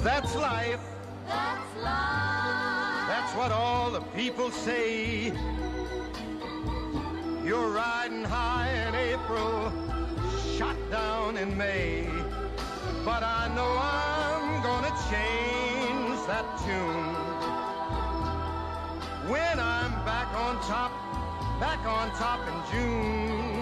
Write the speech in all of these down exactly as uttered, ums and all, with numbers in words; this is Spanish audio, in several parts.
that's life. That's life. That's what all the people say. You're riding high in April, shot down in May. But I know I'm gonna change that tune when I'm back on top, back on top in June.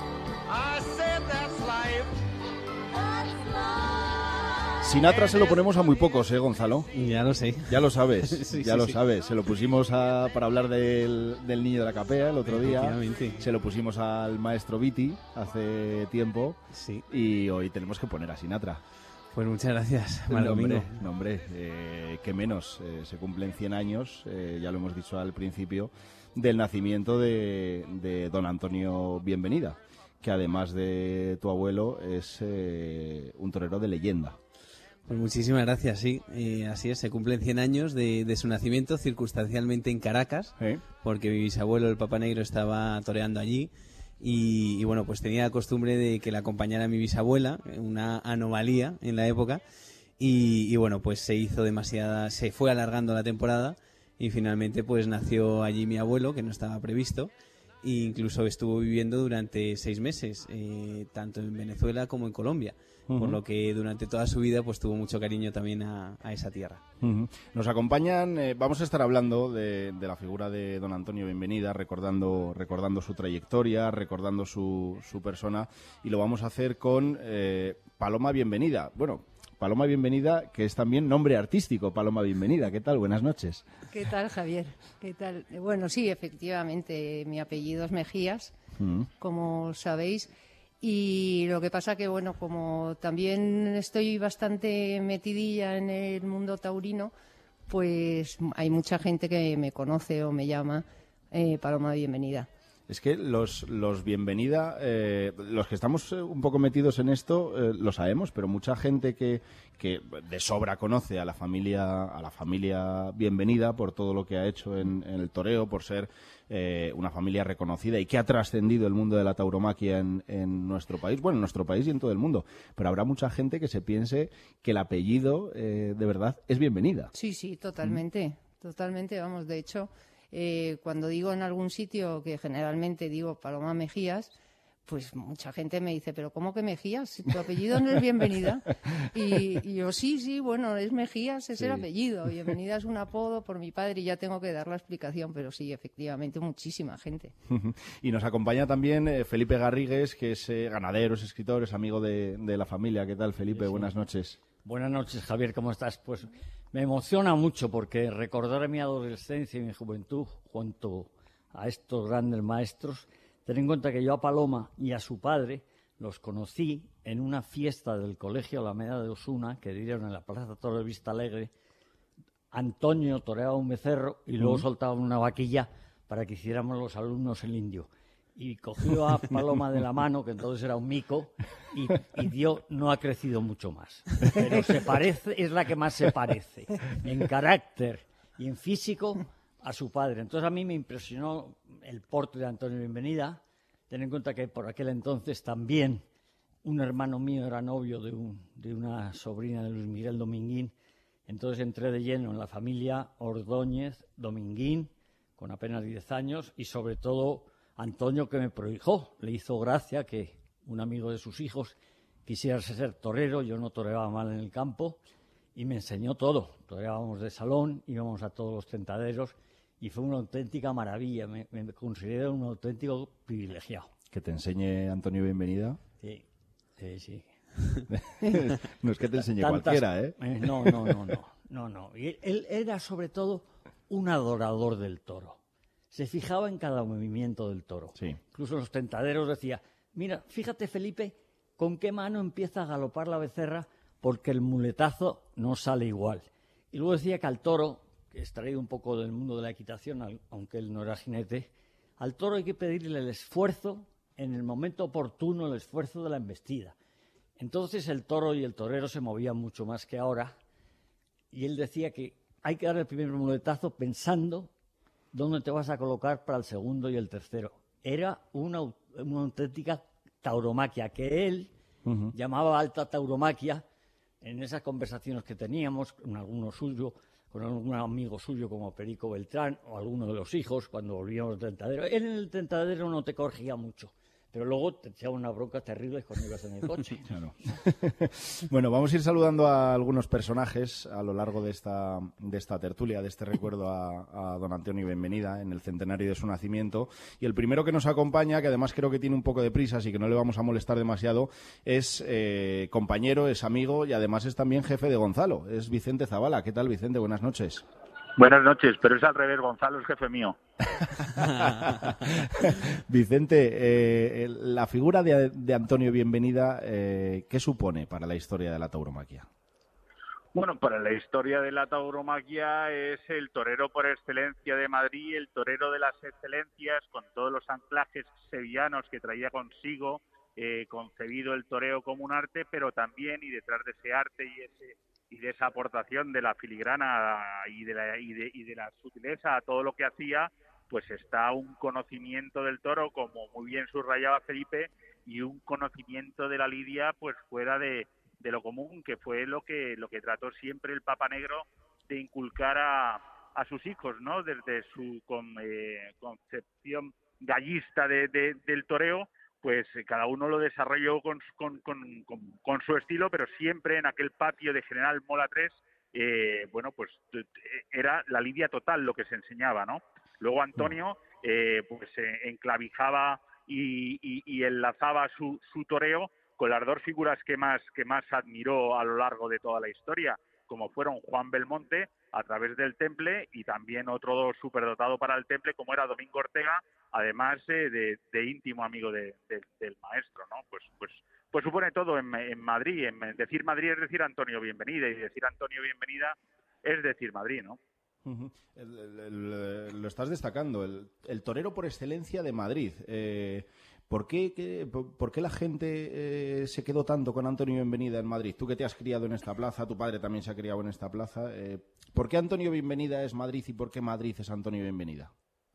I said that's life. That's life. Sinatra se lo ponemos a muy pocos, ¿eh, Gonzalo? Ya lo sé. Ya lo sabes, Sí, ya sí, lo sí. sabes. Se lo pusimos a, para hablar del, del niño de la capea el otro día. Efectivamente. Se lo pusimos al maestro Viti hace tiempo. Sí. Y hoy tenemos que poner a Sinatra. Pues muchas gracias, No, Mal hombre, Domingo. no, hombre, eh, que menos. Eh, se cumplen cien años, eh, ya lo hemos dicho al principio, del nacimiento de, de don Antonio Bienvenida, que además de tu abuelo es eh, un torero de leyenda. Pues muchísimas gracias, sí. Eh, así es, se cumplen cien años de, de su nacimiento, circunstancialmente en Caracas, ¿Eh? porque mi bisabuelo, el Papa Negro, estaba toreando allí. Y, y bueno, pues tenía la costumbre de que la acompañara mi bisabuela, una anomalía en la época. Y, y bueno, pues se hizo demasiada, se fue alargando la temporada y finalmente pues nació allí mi abuelo, que no estaba previsto. E incluso estuvo viviendo durante seis meses, eh, tanto en Venezuela como en Colombia. Uh-huh. Por lo que durante toda su vida pues tuvo mucho cariño también a, a esa tierra. Uh-huh. Nos acompañan, eh, vamos a estar hablando de, de la figura de don Antonio Bienvenida, recordando, recordando su trayectoria, recordando su, su persona, y lo vamos a hacer con eh, Paloma Bienvenida. Bueno, Paloma Bienvenida, que es también nombre artístico, Paloma Bienvenida. ¿Qué tal? Buenas noches. ¿Qué tal, Javier? ¿Qué tal? Bueno, sí, efectivamente, mi apellido es Mejías, uh-huh. como sabéis. Y lo que pasa que, bueno, como también estoy bastante metidilla en el mundo taurino, pues hay mucha gente que me conoce o me llama eh, Paloma Bienvenida. Es que los, los Bienvenida, eh, los que estamos un poco metidos en esto, eh, lo sabemos, pero mucha gente que, que de sobra conoce a la familia a la familia Bienvenida por todo lo que ha hecho en, en el toreo, por ser eh, una familia reconocida y que ha trascendido el mundo de la tauromaquia en, en nuestro país, bueno, en nuestro país y en todo el mundo. Pero habrá mucha gente que se piense que el apellido, eh, de verdad, es Bienvenida. Sí, sí, totalmente, ¿Mm? totalmente, vamos, de hecho... Eh, cuando digo en algún sitio, que generalmente digo Paloma Mejías, pues mucha gente me dice, ¿pero cómo que Mejías? ¿Tu apellido no es Bienvenida? Y, y yo, sí, sí, bueno, es Mejías, es sí. el apellido. Bienvenida es un apodo por mi padre y ya tengo que dar la explicación, pero sí, efectivamente, muchísima gente. Y nos acompaña también eh, Felipe Garrigues, que es eh, ganadero, es escritor, es amigo de, de la familia. ¿Qué tal, Felipe? Sí. Buenas noches. Buenas noches, Javier, ¿cómo estás? Pues me emociona mucho porque recordar mi adolescencia y mi juventud junto a estos grandes maestros, ten en cuenta que yo a Paloma y a su padre los conocí en una fiesta del Colegio Alameda de Osuna que dieron en la Plaza Torre Vista Alegre. Antonio toreaba un becerro y luego uh-huh. soltaban una vaquilla para que hiciéramos los alumnos el indio. Y cogió a Paloma de la mano, que entonces era un mico, y, y dio, no ha crecido mucho más. Pero se parece, es la que más se parece, en carácter y en físico, a su padre. Entonces a mí me impresionó el porte de Antonio Bienvenida. Ten en cuenta que por aquel entonces también un hermano mío era novio de, un, de una sobrina de Luis Miguel Dominguín. Entonces entré de lleno en la familia Ordóñez Dominguín, con apenas diez años, y sobre todo... Antonio, que me prohijó, le hizo gracia que un amigo de sus hijos quisiera ser torero, yo no toreaba mal en el campo, y me enseñó todo. Toreábamos de salón, íbamos a todos los tentaderos, y fue una auténtica maravilla, me, me considero un auténtico privilegiado. ¿Que te enseñe Antonio Bienvenida? Sí, sí, sí. No es que te enseñe Tantas, cualquiera, ¿eh? ¿eh? No, no, no, no, no, no. Y él era sobre todo un adorador del toro. Se fijaba en cada movimiento del toro. Sí. Incluso en los tentaderos decía, mira, fíjate, Felipe, con qué mano empieza a galopar la becerra porque el muletazo no sale igual. Y luego decía que al toro, que es traído un poco del mundo de la equitación, aunque él no era jinete, al toro hay que pedirle el esfuerzo, en el momento oportuno, el esfuerzo de la embestida. Entonces el toro y el torero se movían mucho más que ahora, y él decía que hay que dar el primer muletazo pensando dónde te vas a colocar para el segundo y el tercero. Era una, una auténtica tauromaquia, que él uh-huh. llamaba alta tauromaquia, en esas conversaciones que teníamos con alguno suyo, con algún amigo suyo como Perico Beltrán o alguno de los hijos cuando volvíamos del tentadero. Él en el tentadero no te corregía mucho, pero luego te echaba una bronca terrible cuando ibas en el coche. Claro. Bueno, vamos a ir saludando a algunos personajes a lo largo de esta, de esta tertulia, de este recuerdo a, a don Antonio Bienvenida en el centenario de su nacimiento. Y el primero que nos acompaña, que además creo que tiene un poco de prisa, así que no le vamos a molestar demasiado, es eh, compañero, es amigo y además es también jefe de Gonzalo. Es Vicente Zavala. ¿Qué tal, Vicente? Buenas noches. Buenas noches, pero es al revés, Gonzalo es jefe mío. Vicente, eh, la figura de, de Antonio Bienvenida, eh, ¿qué supone para la historia de la tauromaquia? Bueno, para la historia de la tauromaquia es el torero por excelencia de Madrid, el torero de las excelencias, con todos los anclajes sevillanos que traía consigo, eh, concebido el toreo como un arte, pero también, y detrás de ese arte y ese y de esa aportación de la filigrana y de la, y de, y de la sutileza a todo lo que hacía, pues está un conocimiento del toro, como muy bien subrayaba Felipe, y un conocimiento de la lidia pues fuera de, de lo común, que fue lo que lo que trató siempre el Papa Negro de inculcar a, a sus hijos, ¿no? Desde su con, eh, concepción gallista de, de, del toreo, pues cada uno lo desarrolló con, con, con, con, con su estilo, pero siempre en aquel patio de General Mola tres, eh, bueno, pues era la lidia total lo que se enseñaba, ¿no? Luego Antonio, eh, pues eh, enclavijaba y, y, y enlazaba su, su toreo con las dos figuras que más, que más admiró a lo largo de toda la historia, como fueron Juan Belmonte, a través del Temple, y también otro superdotado para el Temple, como era Domingo Ortega, además eh, de, de íntimo amigo de, de, del maestro, ¿no? Pues, pues, pues supone todo en, en Madrid. En, decir Madrid es decir Antonio Bienvenida, y decir Antonio Bienvenida es decir Madrid, ¿no? Uh-huh. el, el, el, lo estás destacando, el, el torero por excelencia de Madrid. Eh, ¿por, qué, qué, por, ¿Por qué la gente eh, se quedó tanto con Antonio Bienvenida en Madrid? Tú que te has criado en esta plaza, tu padre también se ha criado en esta plaza. Eh, ¿Por qué Antonio Bienvenida es Madrid y por qué Madrid es Antonio Bienvenida?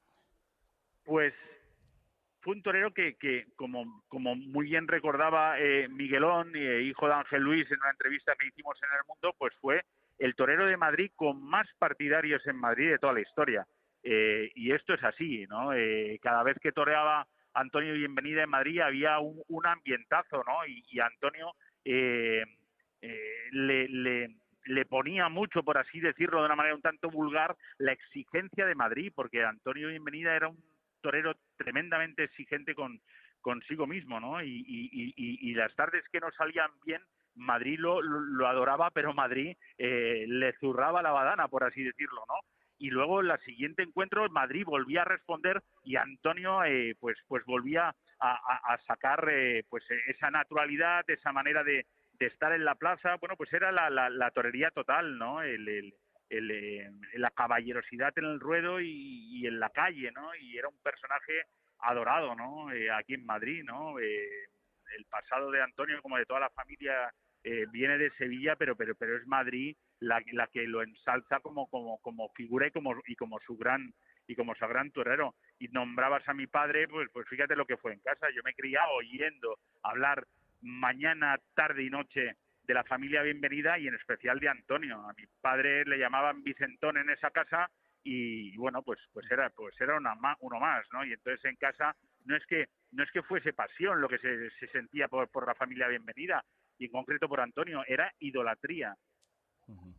Pues fue un torero que, que como, como muy bien recordaba eh, Miguelón, eh, hijo de Ángel Luis, en una entrevista que hicimos en El Mundo, pues fue el torero de Madrid con más partidarios en Madrid de toda la historia. Eh, y esto es así, ¿no? Eh, cada vez que toreaba Antonio Bienvenida en Madrid había un, un ambientazo, ¿no? Y, y Antonio eh, eh, le, le, le ponía mucho, por así decirlo, de una manera un tanto vulgar, la exigencia de Madrid, porque Antonio Bienvenida era un torero tremendamente exigente con consigo mismo, ¿no? Y, y, y, y las tardes que no salían bien, Madrid lo, lo, lo adoraba, pero Madrid eh, le zurraba la badana, por así decirlo, ¿no? Y luego en el siguiente encuentro Madrid volvía a responder y Antonio eh, pues pues volvía a, a, a sacar eh, pues esa naturalidad, esa manera de, de estar en la plaza. Bueno, pues era la, la, la torería total, ¿no? El, el, el, eh, la caballerosidad en el ruedo y, y en la calle, ¿no? Y era un personaje adorado, ¿no? Eh, aquí en Madrid, ¿no? Eh, el pasado de Antonio, como de toda la familia, eh, viene de Sevilla, pero pero pero es Madrid la, la que lo ensalza como como como figura y como y como su gran y como su gran torero. Y nombrabas a mi padre, pues pues fíjate lo que fue en casa. Yo me he criado oyendo hablar mañana, tarde y noche de la familia Bienvenida y en especial de Antonio. A mi padre le llamaban Vicentón en esa casa y bueno, pues pues era pues era una, uno más, ¿no? Y entonces en casa no es que no es que fuese pasión lo que se, se sentía por, por la familia Bienvenida y en concreto por Antonio, era idolatría. Uh-huh.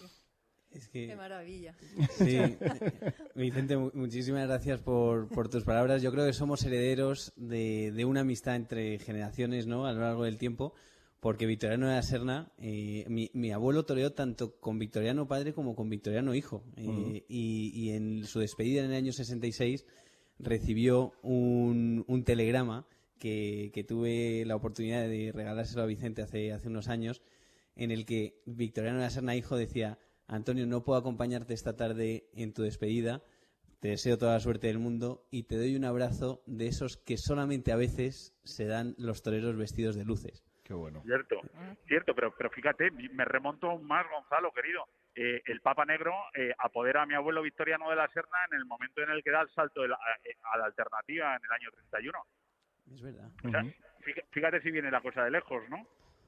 Es que... ¡Qué maravilla! Sí, Vicente, muchísimas gracias por, por tus palabras. Yo creo que somos herederos de, de una amistad entre generaciones, ¿no? A lo largo del tiempo, porque Victoriano de la Serna, eh, mi, mi abuelo toreó tanto con Victoriano padre como con Victoriano hijo. Eh, uh-huh. y, y en su despedida en el año sesenta y seis recibió un, un telegrama que, que tuve la oportunidad de regalárselo a Vicente hace, hace unos años, en el que Victoriano de la Serna hijo decía: Antonio, no puedo acompañarte esta tarde en tu despedida, te deseo toda la suerte del mundo y te doy un abrazo de esos que solamente a veces se dan los toreros vestidos de luces. Qué bueno. Cierto, cierto, pero, pero fíjate, me remonto aún más, Gonzalo, querido. Eh, el Papa Negro eh, apodera a mi abuelo Victoriano de la Serna en el momento en el que da el salto de la, a, a la alternativa en el año treinta y uno. Es verdad. O sea, fíjate si viene la cosa de lejos, ¿no?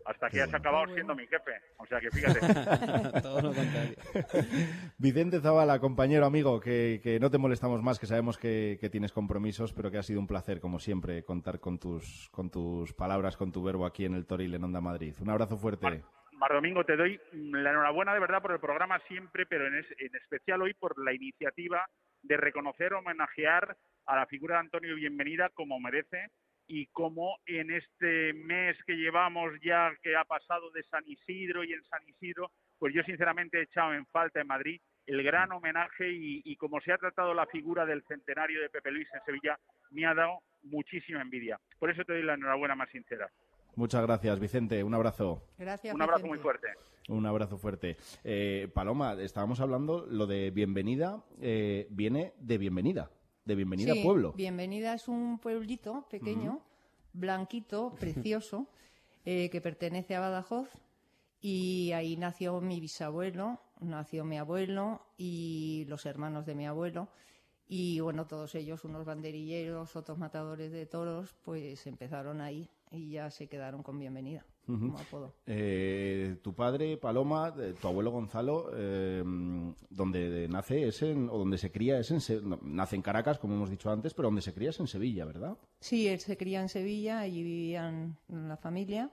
hasta que Qué has bueno. acabado Qué siendo bueno. mi jefe. O sea que fíjate. Todo lo contrario. Vicente Zavala, compañero, amigo, que, que no te molestamos más, que sabemos que, que tienes compromisos, pero que ha sido un placer, como siempre, contar con tus, con tus palabras, con tu verbo aquí en el Toril, en Onda Madrid. Un abrazo fuerte. Mar Domingo, te doy la enhorabuena de verdad por el programa siempre, pero en, es, en especial hoy por la iniciativa de reconocer, homenajear a la figura de Antonio Bienvenida como merece, y como en este mes que llevamos ya, que ha pasado de San Isidro y en San Isidro, pues yo sinceramente he echado en falta en Madrid el gran homenaje y, y como se ha tratado la figura del centenario de Pepe Luis en Sevilla, me ha dado muchísima envidia. Por eso te doy la enhorabuena más sincera. Muchas gracias, Vicente. Un abrazo. Gracias, Un abrazo Vicente. muy fuerte. Un abrazo fuerte. Eh, Paloma, estábamos hablando, lo de bienvenida eh, viene de bienvenida, de bienvenida Sí, pueblo. Bienvenida es un pueblito pequeño, uh-huh. blanquito, precioso, eh, que pertenece a Badajoz, y ahí nació mi bisabuelo, nació mi abuelo y los hermanos de mi abuelo, y bueno, todos ellos, unos banderilleros, otros matadores de toros, pues empezaron ahí y ya se quedaron con Bienvenida. Uh-huh. Como apodo. Eh, tu padre, Paloma, eh, tu abuelo Gonzalo, eh, donde nace es en, o donde se cría es en, Se- no, nace en Caracas, como hemos dicho antes, pero donde se cría es en Sevilla, ¿verdad? Sí, él se cría en Sevilla, allí vivían la familia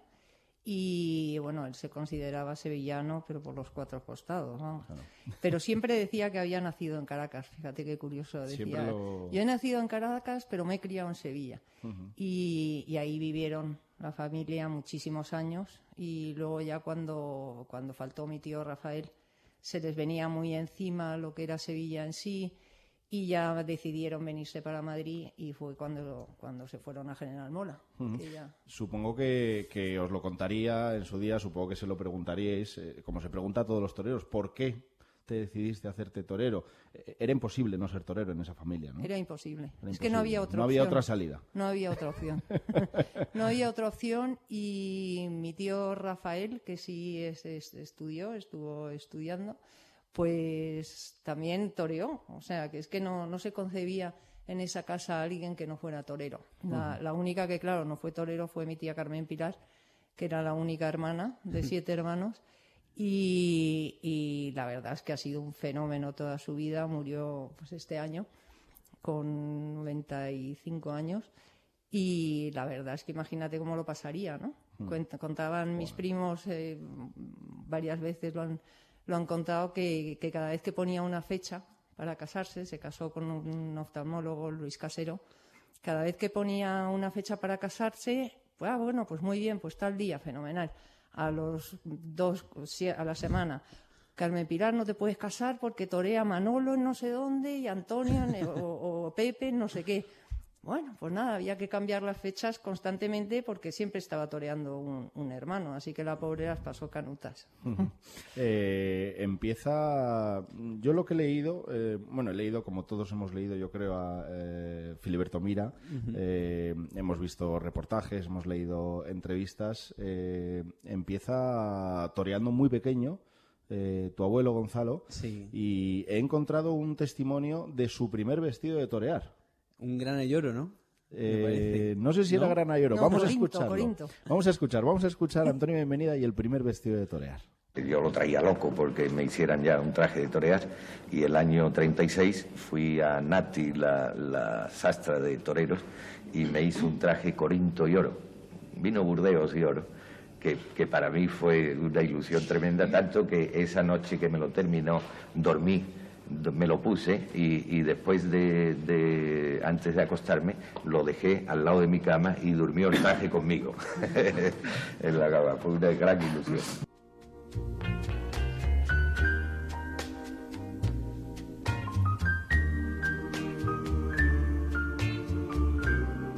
y bueno, él se consideraba sevillano, pero por los cuatro costados, vamos. Claro. Pero siempre decía que había nacido en Caracas, fíjate qué curioso, decía, lo... yo he nacido en Caracas, pero me he criado en Sevilla. Uh-huh. y, y ahí vivieron la familia muchísimos años y luego ya cuando, cuando faltó mi tío Rafael se les venía muy encima lo que era Sevilla en sí y ya decidieron venirse para Madrid y fue cuando, cuando se fueron a General Mola. Uh-huh. Que ya... Supongo que, que os lo contaría en su día, supongo que se lo preguntaríais, eh, como se pregunta a todos los toreros, ¿por qué te decidiste a hacerte torero? Eh, era imposible no ser torero en esa familia, ¿no? Era imposible. Era es imposible. que no había otra No opción. había otra salida. No había otra opción. No había otra opción y mi tío Rafael, que sí es, es, estudió, estuvo estudiando, pues también toreó. O sea, que es que no, no se concebía en esa casa a alguien que no fuera torero. La, uh-huh. la única que, claro, no fue torero fue mi tía Carmen Pilar, que era la única hermana de siete hermanos. Y, y la verdad es que ha sido un fenómeno toda su vida. Murió pues este año con noventa y cinco años y la verdad es que imagínate cómo lo pasaría, ¿no? Mm. Contaban mis bueno. primos, eh, varias veces lo han, lo han contado, que, que cada vez que ponía una fecha para casarse, se casó con un oftalmólogo, Luis Casero, cada vez que ponía una fecha para casarse, pues ah, bueno, pues muy bien, pues tal día, fenomenal. A los dos, a la semana, Carmen Pilar, no te puedes casar porque torea Manolo en no sé dónde y Antonio o, o Pepe en no sé qué. Bueno, pues nada, había que cambiar las fechas constantemente porque siempre estaba toreando un, un hermano, así que la pobre las pasó canutas. Uh-huh. eh, empieza, yo lo que he leído, eh, bueno, he leído como todos hemos leído, yo creo, a eh, Filiberto Mira, uh-huh. eh, hemos visto reportajes, hemos leído entrevistas, eh, empieza toreando muy pequeño. Eh, tu abuelo Gonzalo, sí. Y he encontrado un testimonio de su primer vestido de torear. Un gran ayoro, ¿no? Eh, no sé si ¿No? era gran ayoro. No, vamos Corinto, a escucharlo. Corinto. Vamos a escuchar, vamos a escuchar a Antonio Bienvenida y el primer vestido de torear. Yo lo traía loco porque me hicieran ya un traje de torear y el año treinta y seis fui a Nati, la, la sastra de toreros, y me hizo un traje Corinto y oro. Vino Burdeos y oro, que, que para mí fue una ilusión tremenda, tanto que esa noche que me lo terminó dormí. Me lo puse y, y después de, de, antes de acostarme, lo dejé al lado de mi cama y durmió el traje conmigo en la cama. Fue una gran ilusión.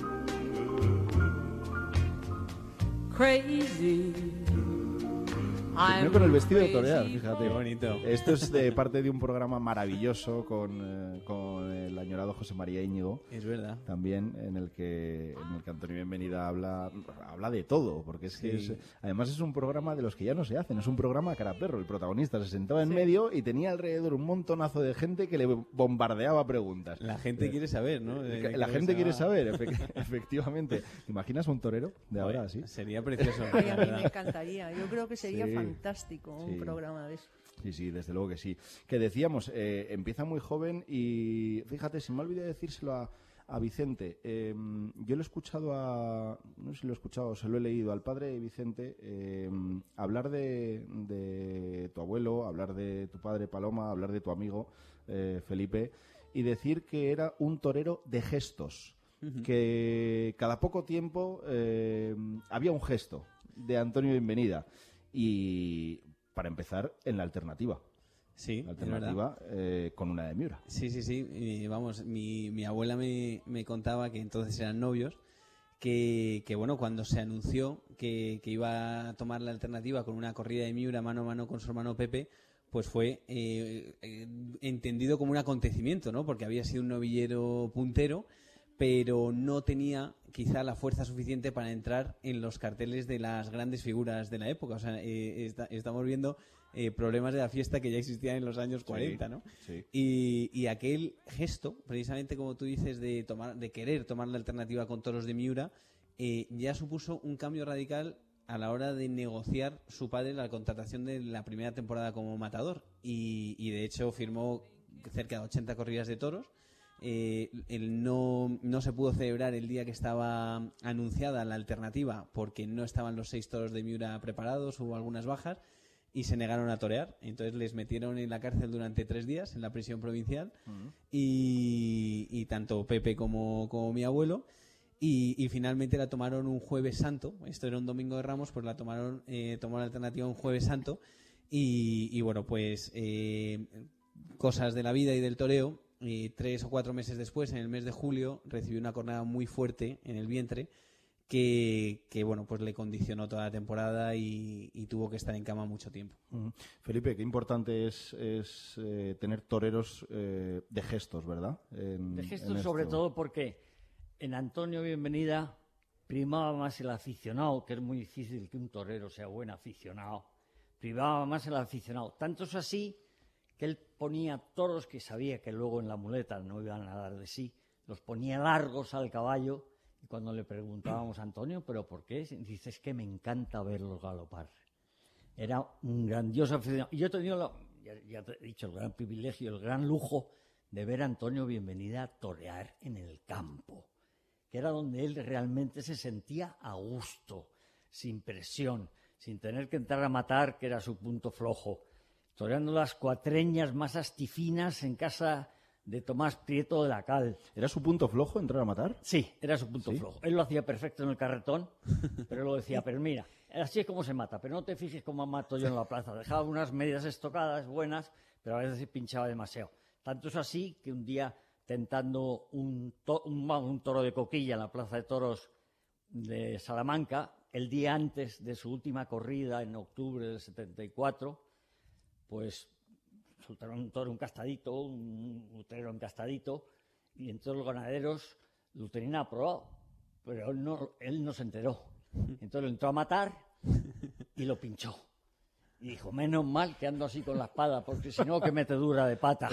Crazy, Primero con el vestido de torear, fíjate. Qué bonito. Esto es de parte de un programa maravilloso con, eh, con el añorado José María Íñigo. Es verdad. También, en el que en el que Antonio Bienvenida habla habla de todo, porque es que Sí. es, además es un programa de los que ya no se hacen, es un programa cara perro. El protagonista se sentaba en medio y tenía alrededor un montonazo de gente que le bombardeaba preguntas. La gente Eh, quiere saber, ¿no? De- de La qué gente les quiere haga- saber, efe- efectivamente. ¿Te imaginas un torero de ahora así? Sería precioso. Ay, la a mí verdad. me encantaría. Yo creo que sería Sí, fantástico un sí. programa de eso. Sí, sí, desde luego que sí. Que decíamos, eh, empieza muy joven y fíjate, se me ha olvidado decírselo a, a Vicente. Eh, yo lo he escuchado a, no sé si lo he escuchado, se lo he leído al padre de Vicente eh, hablar de, de tu abuelo, hablar de tu padre Paloma, hablar de tu amigo eh, Felipe y decir que era un torero de gestos. Que cada poco tiempo eh, había un gesto de Antonio Bienvenida. Y para empezar, en la alternativa. Sí, La es verdad. alternativa eh, con una de Miura. Sí, sí, sí. Y, vamos, mi, mi abuela me, me contaba que entonces eran novios, que, que bueno, cuando se anunció que, que iba a tomar la alternativa con una corrida de Miura mano a mano con su hermano Pepe, pues fue eh, eh, entendido como un acontecimiento, ¿no? Porque había sido un novillero puntero, pero no tenía quizá la fuerza suficiente para entrar en los carteles de las grandes figuras de la época. O sea, eh, está- estamos viendo eh, problemas de la fiesta que ya existían en los años cuarenta, ¿no? Sí. Y, y aquel gesto, precisamente como tú dices, de tomar, de querer tomar la alternativa con toros de Miura, eh, ya supuso un cambio radical a la hora de negociar su padre la contratación de la primera temporada como matador. Y, y de hecho firmó cerca de ochenta corridas de toros. Eh, el no, no se pudo celebrar el día que estaba anunciada la alternativa porque no estaban los seis toros de Miura preparados, hubo algunas bajas y se negaron a torear. Entonces les metieron en la cárcel durante tres días en la prisión provincial y, y tanto Pepe como, como mi abuelo. Y, y finalmente la tomaron un Jueves Santo. Esto era un Domingo de Ramos, pues la tomaron, eh, tomó la alternativa un Jueves Santo. Y, y bueno, pues eh, cosas de la vida y del toreo. Y tres o cuatro meses después, en el mes de julio, recibió una cornada muy fuerte en el vientre que, que bueno, pues le condicionó toda la temporada y, y tuvo que estar en cama mucho tiempo. Ujú. Felipe, qué importante es, es eh, tener toreros eh, de gestos, ¿verdad? En- De en gestos sobre esto. todo porque en Antonio Bienvenida primaba más el aficionado, que es muy difícil que un torero sea buen aficionado. Primaba más el aficionado. Tanto es así que él ponía toros que sabía que luego en la muleta no iban a dar de sí, los ponía largos al caballo y cuando le preguntábamos a Antonio, ¿pero por qué? Dice, es que me encanta verlos galopar. Era un grandioso aficionado. Y yo he tenido, la- ya, ya te he dicho, el gran privilegio, el gran lujo de ver a Antonio Bienvenida torear en el campo, que era donde él realmente se sentía a gusto, sin presión, sin tener que entrar a matar, que era su punto flojo. Toreando las cuatreñas más astifinas en casa de Tomás Prieto de la Cal. ¿Era su punto flojo entrar a matar? Sí, era su punto ¿Sí? flojo. Él lo hacía perfecto en el carretón, pero él lo decía, pero mira, así es como se mata, pero no te fijes cómo mato yo en la plaza. Dejaba unas medias estocadas buenas, pero a veces pinchaba demasiado. Tanto es así que un día, tentando un, to- un, un toro de coquilla en la plaza de toros de Salamanca, el día antes de su última corrida, en octubre del setenta y cuatro, pues soltaron un toro encastadito, un utrero encastadito, y entonces los ganaderos lo tenían aprobado, pero él no, él no se enteró. Entonces lo entró a matar y lo pinchó. Y dijo, menos mal que ando así con la espada, porque si no, que mete dura de pata.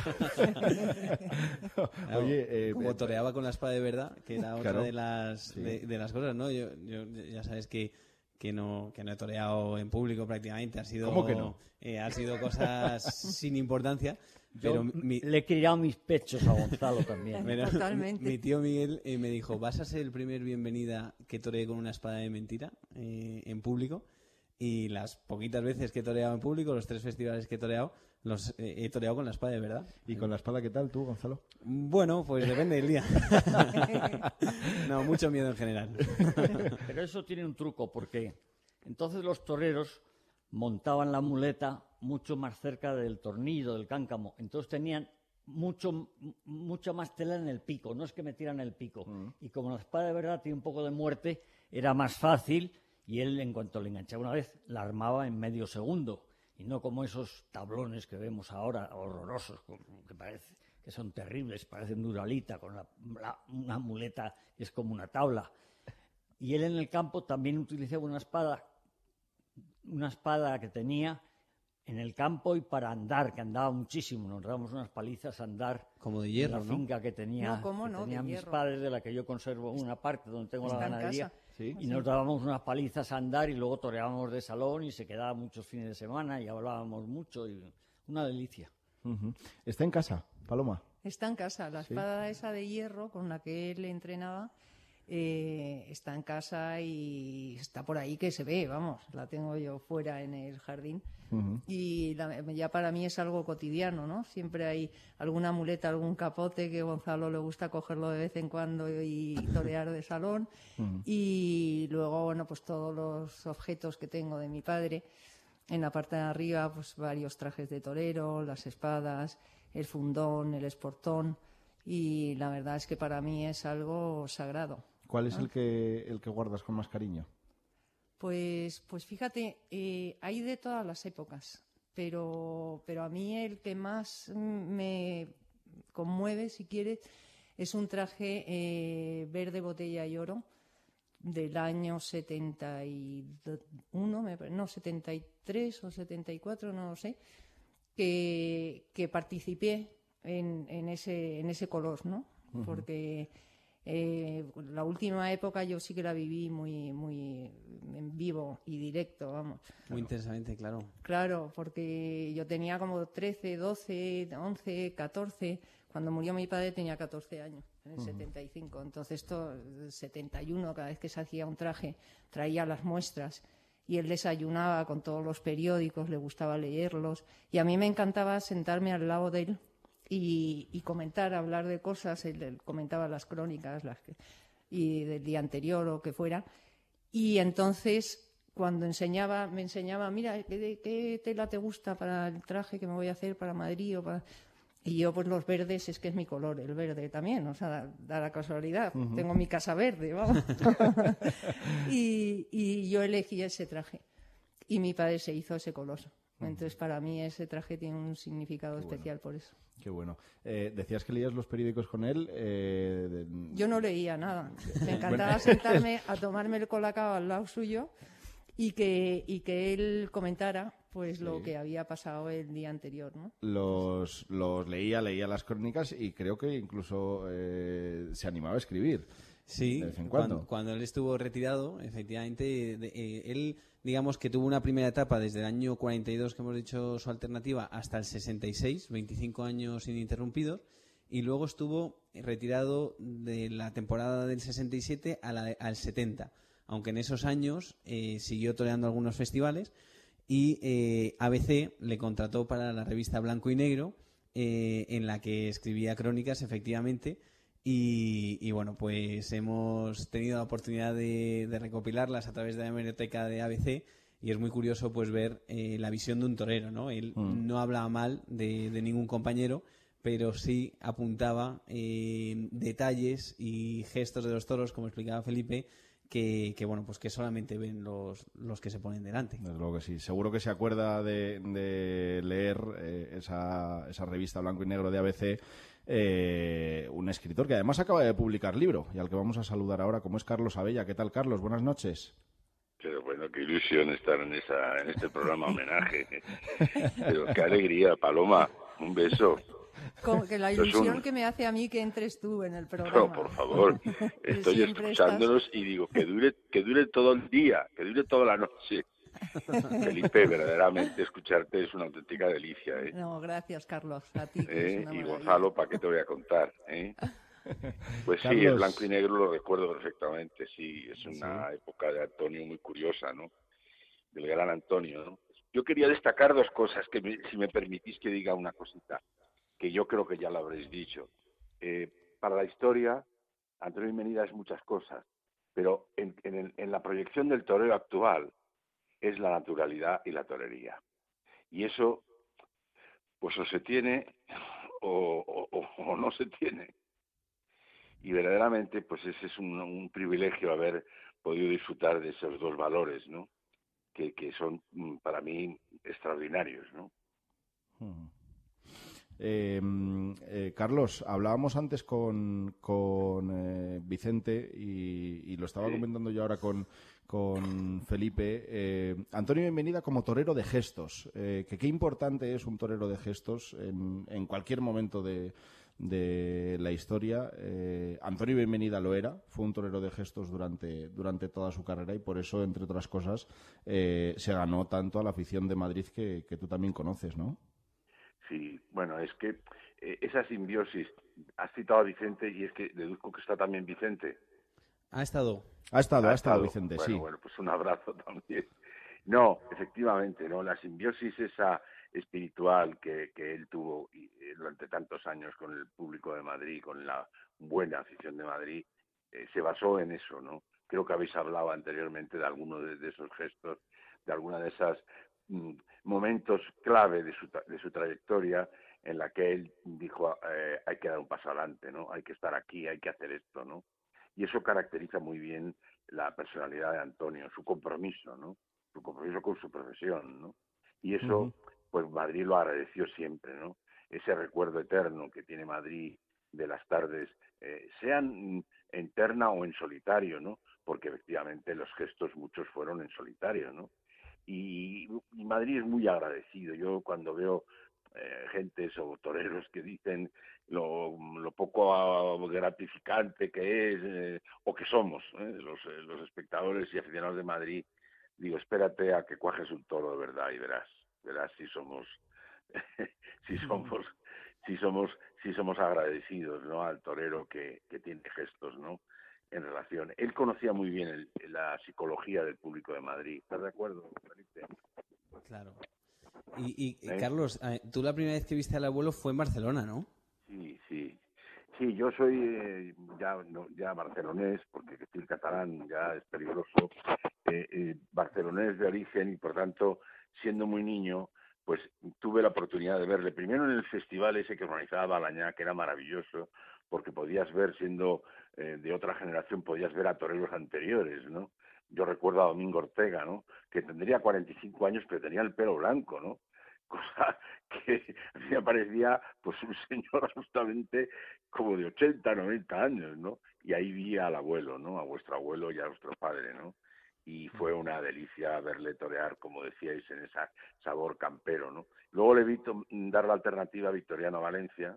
Claro, Oye, eh, como eh, toreaba con la espada de verdad, que era otra Claro. de las Sí. de, de las cosas, ¿no? Yo, yo ya sabes que que no que no he toreado en público prácticamente, ha sido ¿Cómo que no? eh, han sido cosas sin importancia, pero Yo mi, le he criado mis pechos a Gonzalo también. pero Totalmente. mi tío Miguel eh, me dijo, ¿vas a ser el primer bienvenida que toreé con una espada de mentira eh, en público? Y las poquitas veces que he toreado en público, los tres festivales que he toreado, los eh, he toreado con la espada de verdad. ¿Y con la espada qué tal tú, Gonzalo? Bueno, pues depende del día. No, mucho miedo en general. Pero eso tiene un truco, porque entonces los toreros montaban la muleta mucho más cerca del tornillo, del cáncamo. Entonces tenían mucho, m- mucha más tela en el pico, no es que metieran el pico. Y como la espada de verdad tiene un poco de muerte, era más fácil y él, en cuanto le enganchaba una vez, la armaba en medio segundo, y no como esos tablones que vemos ahora, horrorosos, que parece que son terribles, parecen Duralita, con la, la, una muleta que es como una tabla. Y él en el campo también utilizaba una espada, una espada que tenía en el campo y para andar, que andaba muchísimo. Nos dábamos unas palizas a andar como de hierro, en la ¿no? finca que tenía, No, ¿cómo que no? tenían De mis hierro. padres, de la que yo conservo una parte donde tengo Está la en ganadería. casa. Sí. Y nos dábamos unas palizas a andar y luego toreábamos de salón y se quedaba muchos fines de semana y hablábamos mucho y una delicia. Uh-huh. ¿Está en casa, Paloma? Está en casa. La Sí. espada esa de hierro con la que él entrenaba eh, está en casa y está por ahí que se ve, vamos. La tengo yo fuera en el jardín. Uh-huh. Y la- ya para mí es algo cotidiano, ¿no? Siempre hay alguna muleta, algún capote que a Gonzalo le gusta cogerlo de vez en cuando y torear de salón. Uh-huh. Y luego, bueno, pues todos los objetos que tengo de mi padre. En la parte de arriba, pues varios trajes de torero, las espadas, el fundón, el esportón. Y la verdad es que para mí es algo sagrado. ¿Cuál es el que el que guardas con más cariño? Pues, pues fíjate, eh, hay de todas las épocas, pero, pero a mí el que más mm, me conmueve, si quieres, es un traje eh, verde botella y oro del año setenta y uno, me pare- no, setenta y tres o setenta y cuatro, no lo sé, que, que participé en, en, ese, en ese color, ¿no? Ujú. Porque eh, la última época yo sí que la viví muy, muy en vivo y directo, vamos. Muy intensamente, claro. Claro, porque yo tenía como trece, doce, once, catorce. Cuando murió mi padre tenía catorce años, en el setenta y cinco. Entonces, esto, el setenta y uno, cada vez que se hacía un traje, traía las muestras y él desayunaba con todos los periódicos, le gustaba leerlos. Y a mí me encantaba sentarme al lado de él y, y comentar, hablar de cosas. Él, él comentaba las crónicas las que, y del día anterior o que fuera. Y entonces, cuando enseñaba, me enseñaba, mira, ¿qué, qué tela te gusta para el traje que me voy a hacer para Madrid? O para... Y yo, pues los verdes, es que es mi color, el verde también, o sea, da, da la casualidad. Ujú. Tengo mi casa verde, vamos. y, y yo elegí ese traje. Y mi padre se hizo ese color. Entonces, para mí ese traje tiene un significado Qué bueno. especial por eso. Qué bueno. Eh, decías que leías los periódicos con él. eh, de- Yo no leía nada. Me encantaba sentarme a tomarme el colacao al lado suyo y que, y que él comentara pues lo Sí. que había pasado el día anterior, ¿no? Los, los leía, leía las crónicas y creo que incluso eh, se animaba a escribir. Sí, De vez en cuando. Cuando, él estuvo retirado, efectivamente, de- eh, él, digamos que tuvo una primera etapa desde el año cuarenta y dos, que hemos dicho su alternativa, hasta el sesenta y seis, veinticinco años ininterrumpidos, y luego estuvo retirado de la temporada del sesenta y siete a la de- al setenta, aunque en esos años eh, siguió toreando algunos festivales y eh, A B C le contrató para la revista Blanco y Negro, eh, en la que escribía crónicas, efectivamente. Y, y bueno, pues hemos tenido la oportunidad de, de recopilarlas a través de la biblioteca de A B C y es muy curioso pues ver eh, la visión de un torero, ¿no? Él Mm. no hablaba mal de, de ningún compañero, pero sí apuntaba eh, detalles y gestos de los toros, como explicaba Felipe, que, que bueno, pues que solamente ven los, los que se ponen delante. Desde luego que sí. Seguro que se acuerda de, de leer eh, esa, esa revista Blanco y Negro de A B C, eh, un escritor que además acaba de publicar libro y al que vamos a saludar ahora, como es Carlos Abella. ¿Qué tal, Carlos? Buenas noches. Pero bueno, qué ilusión estar en esa en este programa homenaje. Pero qué alegría, Paloma. Un beso. Como que la Eso es ilusión un- que me hace a mí que entres tú en el No, programa. por favor. Que Estoy siempre escuchándolos y digo que dure que dure todo el día, que dure toda la noche. Felipe, verdaderamente escucharte es una auténtica delicia, ¿eh? No, gracias, Carlos. A ti. que es ¿Eh? una Y maravilla. Gonzalo, ¿para qué te voy a contar? ¿Eh? Pues sí, Carlos. el blanco y negro lo recuerdo perfectamente, sí, es una Sí. época de Antonio muy curiosa, ¿no? Del gran Antonio, ¿no? Yo quería destacar dos cosas, que me- si me permitís que diga una cosita, que yo creo que ya lo habréis dicho. Eh, para la historia, Antonio Imenida es muchas cosas, pero en, en el- en la proyección del torero actual es la naturalidad y la torería. Y eso, pues o se tiene o, o- o- o no se tiene. Y verdaderamente, pues ese es un, un privilegio haber podido disfrutar de esos dos valores, ¿no? Que, que son mm, para mí extraordinarios, ¿no? Hmm. Eh, eh, Carlos, hablábamos antes con, con eh, Vicente y, y lo estaba Sí. comentando yo ahora con, con Felipe. Eh, Antonio Bienvenida como torero de gestos. Eh, que qué importante es un torero de gestos en, en cualquier momento de, de la historia. Eh, Antonio Bienvenida lo era, fue un torero de gestos durante, durante toda su carrera y por eso, entre otras cosas, eh, se ganó tanto a la afición de Madrid que, que tú también conoces, ¿no? Sí, bueno, es que eh, esa simbiosis, has citado a Vicente y es que deduzco que está también Vicente. Ha estado. Ha estado, ha estado Vicente, bueno, sí. Bueno, pues un abrazo también. No, efectivamente, ¿no? La simbiosis esa espiritual que, que él tuvo y, eh, durante tantos años con el público de Madrid, con la buena afición de Madrid, eh, se basó en eso, ¿no? Creo que habéis hablado anteriormente de alguno de, de esos gestos, de alguna de esas mm, momentos clave de su, de su trayectoria en la que él dijo eh, hay que dar un paso adelante, ¿no? Hay que estar aquí, hay que hacer esto, ¿no? Y eso caracteriza muy bien la personalidad de Antonio, su compromiso, ¿no? Su compromiso con su profesión, ¿no? Y eso, Uh-huh. pues Madrid lo agradeció siempre, ¿no? Ese recuerdo eterno que tiene Madrid de las tardes, eh, sean en terna o en solitario, ¿no? Porque efectivamente los gestos muchos fueron en solitario, ¿no? Y, y Madrid es muy agradecido. Yo cuando veo eh, gentes o toreros que dicen lo, lo poco gratificante que es eh, o que somos eh, los, eh, los espectadores y aficionados de Madrid, digo, espérate a que cuajes un toro de verdad y verás, verás si somos si somos si somos si somos agradecidos, ¿no? Al torero que, que tiene gestos, ¿no? En relación, él conocía muy bien el, la psicología del público de Madrid. ¿Estás de acuerdo, Felipe? Claro. Y, y ¿Eh? Carlos, eh, tú la primera vez que viste al abuelo fue en Barcelona, ¿no? Sí, sí. Sí, yo soy eh, ya no, ya barcelonés, porque decir catalán ya es peligroso, eh, eh, barcelonés de origen y por tanto, siendo muy niño, pues tuve la oportunidad de verle primero en el festival ese que organizaba Balañá, que era maravilloso, porque podías ver, siendo eh, de otra generación, podías ver a toreros anteriores, ¿no? Yo recuerdo a Domingo Ortega, ¿no? Que tendría cuarenta y cinco años, pero tenía el pelo blanco, ¿no? Cosa que me parecía pues un señor justamente como de ochenta, noventa años, ¿no? Y ahí vi al abuelo, ¿no? A vuestro abuelo y a vuestro padre, ¿no? Y fue una delicia verle torear, como decíais, en ese sabor campero, ¿no? Luego le vi dar la alternativa a Victoriano Valencia,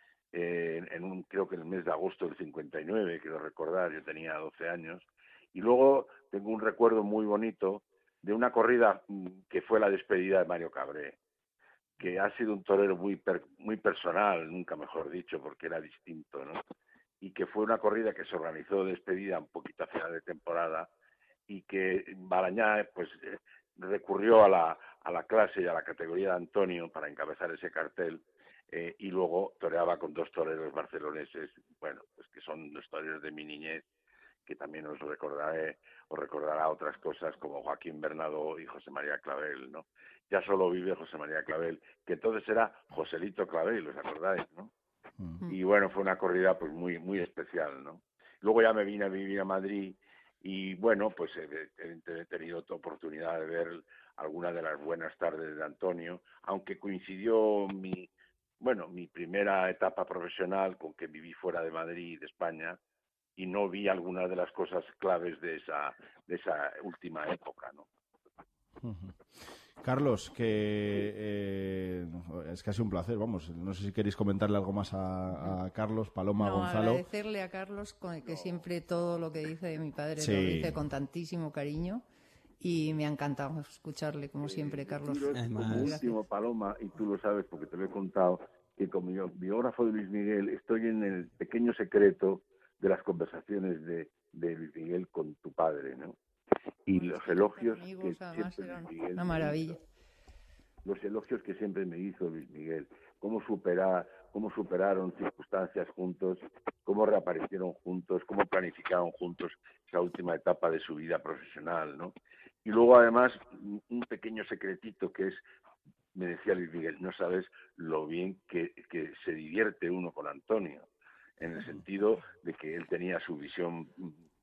eh, en un, creo que en el mes de agosto del cincuenta y nueve, quiero recordar, yo tenía doce años, y luego tengo un recuerdo muy bonito de una corrida que fue la despedida de Mario Cabré, que ha sido un torero muy per, muy personal, nunca mejor dicho, porque era distinto, ¿no? Y que fue una corrida que se organizó de despedida un poquito a final de temporada y que Balañá pues eh, recurrió a la, a la clase y a la categoría de Antonio para encabezar ese cartel eh, y luego toreaba con dos toreros barceloneses, bueno, pues que son los toreros de mi niñez, que también os recordaré, os recordará otras cosas como Joaquín Bernardo y José María Clavel, ¿no? Ya solo vive José María Clavel, que entonces era Joselito Clavel, ¿os acordáis, no? Mm. Y bueno, fue una corrida pues muy muy especial, ¿no? Luego ya me vine a vivir a Madrid y bueno, pues he, he tenido otra oportunidad de ver algunas de las buenas tardes de Antonio, aunque coincidió mi, bueno, mi primera etapa profesional con que viví fuera de Madrid y de España, y no vi algunas de las cosas claves de esa de esa última época, ¿no? Uh-huh. Carlos, que eh, es casi un placer, vamos, no sé si queréis comentarle algo más a, a Carlos, Paloma, no, Gonzalo. Agradecerle a Carlos con el que siempre todo lo que dice de mi padre Sí. lo dice con tantísimo cariño y me ha encantado escucharle, como siempre, Carlos. Como último, Paloma, y tú lo sabes porque te lo he contado, que como yo, biógrafo de Luis Miguel, estoy en el pequeño secreto de las conversaciones de, de Luis Miguel con tu padre, ¿no? Y bueno, los elogios amigos, que además, siempre eran Luis Miguel una me maravilla. hizo, los elogios que siempre me hizo Luis Miguel, cómo superar, cómo superaron circunstancias juntos, cómo reaparecieron juntos, cómo planificaron juntos esa última etapa de su vida profesional, ¿no? Y luego además un pequeño secretito que es, me decía Luis Miguel, no sabes lo bien que, que se divierte uno con Antonio, en el sentido de que él tenía su visión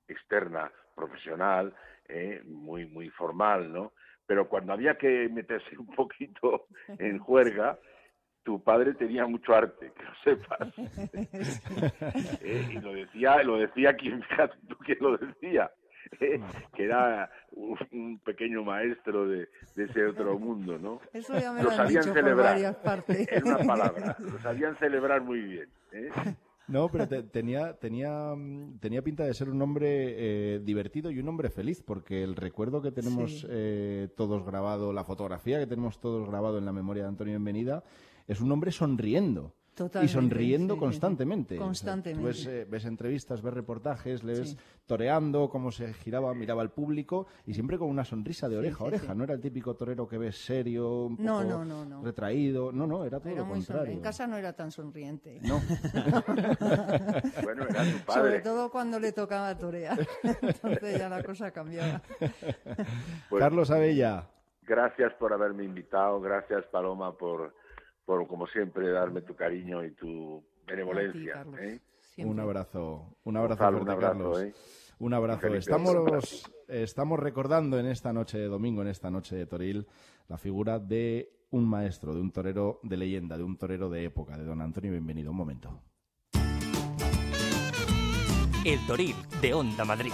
externa, profesional, eh, muy, muy formal, ¿no? Pero cuando había que meterse un poquito en juerga, tu padre tenía mucho arte, que lo sepas. eh, y lo decía, lo decía quien, fíjate tú quién lo decía, eh, que era un, un pequeño maestro de, de ese otro mundo, ¿no? Eso ya me lo lo han sabían dicho celebrar, por varias partes. en una palabra, lo sabían celebrar muy bien, ¿eh? No, pero te, tenía, tenía, tenía pinta de ser un hombre eh, divertido y un hombre feliz, porque el recuerdo que tenemos Sí. eh, todos grabado, la fotografía que tenemos todos grabado en la memoria de Antonio Bienvenida, es un hombre sonriendo. Totalmente, y sonriendo sí, sí, constantemente. sí. Constantemente. O sea, tú ves, eh, ves entrevistas, ves reportajes, le ves Sí. toreando, cómo se giraba, miraba al público y siempre con una sonrisa de Sí, oreja sí, a oreja. sí. No era el típico torero que ves serio, un poco No, no, no, no. retraído. No, no, era todo Era lo muy sonri- contrario. En casa no era tan sonriente. No. Bueno, era tu Sobre padre. todo cuando le tocaba torear. Entonces ya la cosa cambiaba. Pues, Carlos Abella. gracias por haberme invitado, gracias Paloma por, por como siempre darme tu cariño y tu benevolencia. A ti, Carlos. ¿eh? Siempre. Un abrazo, un abrazo Gonzalo, fuerte, un abrazo, Carlos. ¿eh? Un abrazo. Feliz Estamos, estamos recordando en esta noche de domingo, en esta noche de Toril, la figura de un maestro, de un torero de leyenda, de un torero de época, de don Antonio Bienvenido. Un momento. El Toril de Onda Madrid.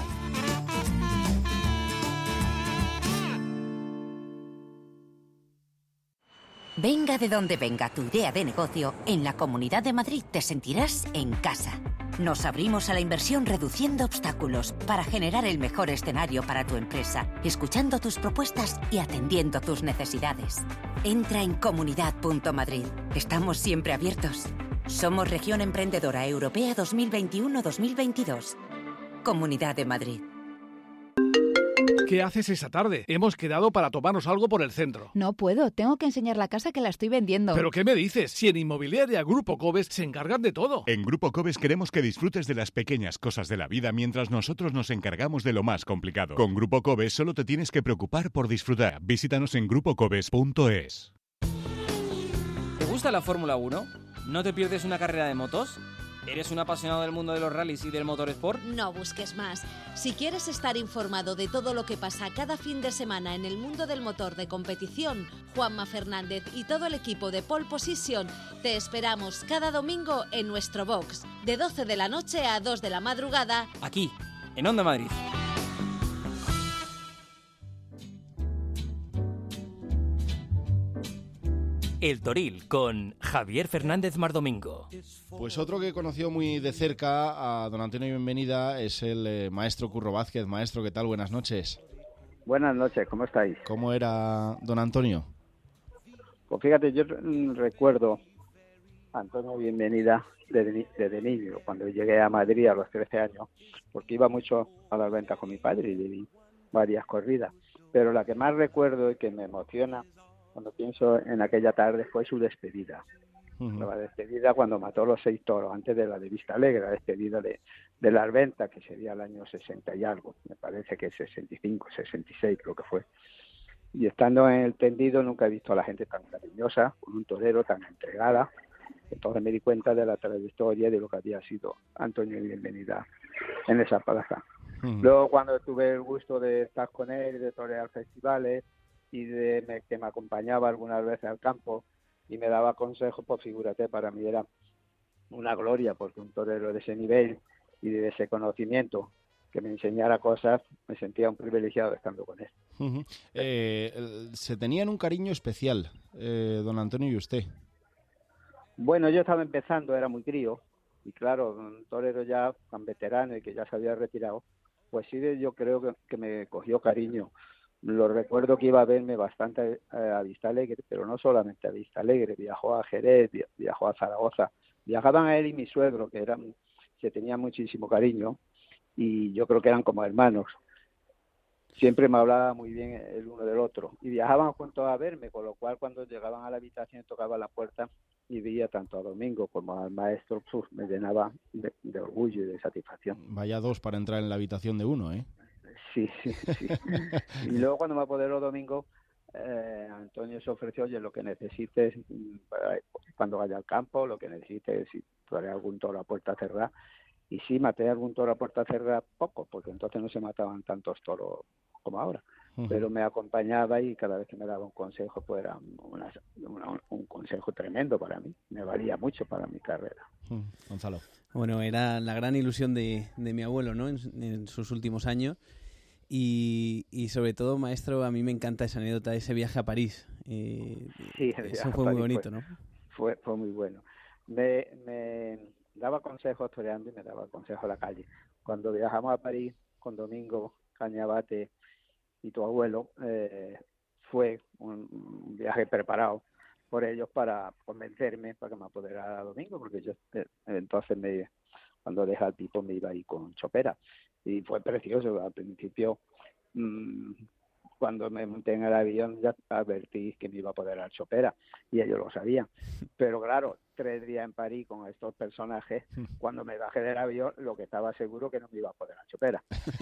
Venga de donde venga tu idea de negocio, en la Comunidad de Madrid te sentirás en casa. Nos abrimos a la inversión reduciendo obstáculos para generar el mejor escenario para tu empresa, escuchando tus propuestas y atendiendo tus necesidades. Entra en comunidad punto madrid. Estamos siempre abiertos. Somos Región Emprendedora Europea dos mil veintiuno dos mil veintidós. Comunidad de Madrid. ¿Qué haces esa tarde? Hemos quedado para tomarnos algo por el centro. No puedo, tengo que enseñar la casa que la estoy vendiendo. ¿Pero qué me dices? Si en Inmobiliaria Grupo Cobes se encargan de todo. En Grupo Cobes queremos que disfrutes de las pequeñas cosas de la vida mientras nosotros nos encargamos de lo más complicado. Con Grupo Cobes solo te tienes que preocupar por disfrutar. Visítanos en grupo cobes punto es. ¿Te gusta la Fórmula uno? ¿No te pierdes una carrera de motos? ¿Eres un apasionado del mundo de los rallies y del motorsport? No busques más. Si quieres estar informado de todo lo que pasa cada fin de semana en el mundo del motor de competición, Juanma Fernández y todo el equipo de Pole Position te esperamos cada domingo en nuestro box, de doce de la noche a dos de la madrugada, aquí, en Onda Madrid. El Toril con Javier Fernández Mardomingo. Pues otro que conoció muy de cerca a don Antonio Bienvenida es el eh, maestro Curro Vázquez. Maestro, ¿qué tal? Buenas noches. Buenas noches, ¿cómo estáis? ¿Cómo era don Antonio? Pues fíjate, yo mm, recuerdo a Antonio Bienvenida desde, desde niño, cuando llegué a Madrid a los trece años, porque iba mucho a las ventas con mi padre y le vi varias corridas. Pero la que más recuerdo y que me emociona cuando pienso en aquella tarde fue su despedida. Uh-huh. La despedida cuando mató los seis toros, antes de la de Vista Alegre, la despedida de, de las ventas, que sería el año sesenta y algo, me parece que sesenta y cinco, sesenta y seis creo que fue. Y estando en el tendido nunca he visto a la gente tan cariñosa, con un torero tan entregada. Entonces me di cuenta de la trayectoria y de lo que había sido Antonio Bienvenida en esa plaza. Uh-huh. Luego cuando tuve el gusto de estar con él, de torear festivales, y de me, que me acompañaba algunas veces al campo y me daba consejos, pues figúrate, para mí era una gloria, porque un torero de ese nivel y de ese conocimiento, que me enseñara cosas, me sentía un privilegiado estando con él. Uh-huh. eh, ¿Se tenían un cariño especial, eh, don Antonio y usted? Bueno, yo estaba empezando, era muy crío, y claro, un torero ya tan veterano y que ya se había retirado, pues sí, yo creo que, que me cogió cariño. Lo recuerdo que iba a verme bastante a Vista Alegre, pero no solamente a Vista Alegre, viajó a Jerez, viajó a Zaragoza, viajaban a él y mi suegro, que eran, se tenían muchísimo cariño, y yo creo que eran como hermanos. Siempre me hablaba muy bien el uno del otro, y viajaban juntos a verme, con lo cual cuando llegaban a la habitación tocaba la puerta y veía tanto a Domingo como al maestro, pues, me llenaba de, de orgullo y de satisfacción. Vaya dos para entrar en la habitación de uno, ¿eh? Sí, sí, sí. Y luego cuando me apoderó Domingo, eh, Antonio se ofreció, oye, lo que necesites cuando vaya al campo, lo que necesites, si tú haré algún toro a puerta cerrada. y sí maté algún toro a puerta cerrada, poco, porque entonces no se mataban tantos toros como ahora. Uh-huh. Pero me acompañaba y cada vez que me daba un consejo, pues era una, una, un consejo tremendo para mí. Me valía mucho para mi carrera. Uh-huh. Gonzalo. Bueno, era la gran ilusión de, de mi abuelo, ¿no? En, en sus últimos años. Y, y sobre todo, maestro, a mí me encanta esa anécdota de ese viaje a París. Eh, sí, eso fue muy bonito, fue, ¿no? Fue, fue muy bueno. Me, me daba consejos toreando y me daba consejos a la calle. Cuando viajamos a París con Domingo Cañabate y tu abuelo, eh, fue un, un viaje preparado por ellos para convencerme para que me apoderara Domingo, porque yo eh, entonces me, cuando dejé el Pipo me iba ahí con Chopera y fue precioso. Al principio, mmm, cuando me monté en el avión ya advertí que me iba a apoderar Chopera y ellos lo sabían, pero claro, tres días en París con estos personajes, cuando me bajé del avión lo que estaba seguro que no me iba a apoderar Chopera.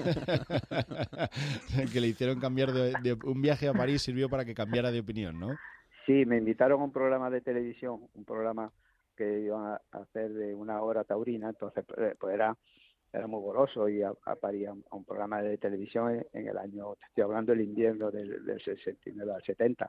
Que le hicieron cambiar de, de un viaje a París sirvió para que cambiara de opinión, ¿no? Sí, me invitaron a un programa de televisión, un programa que iban a hacer de una hora taurina, entonces pues era, era muy goloso y a, a París a un, a un programa de televisión en, en el año, te estoy hablando del invierno del, del sesenta y nueve al setenta,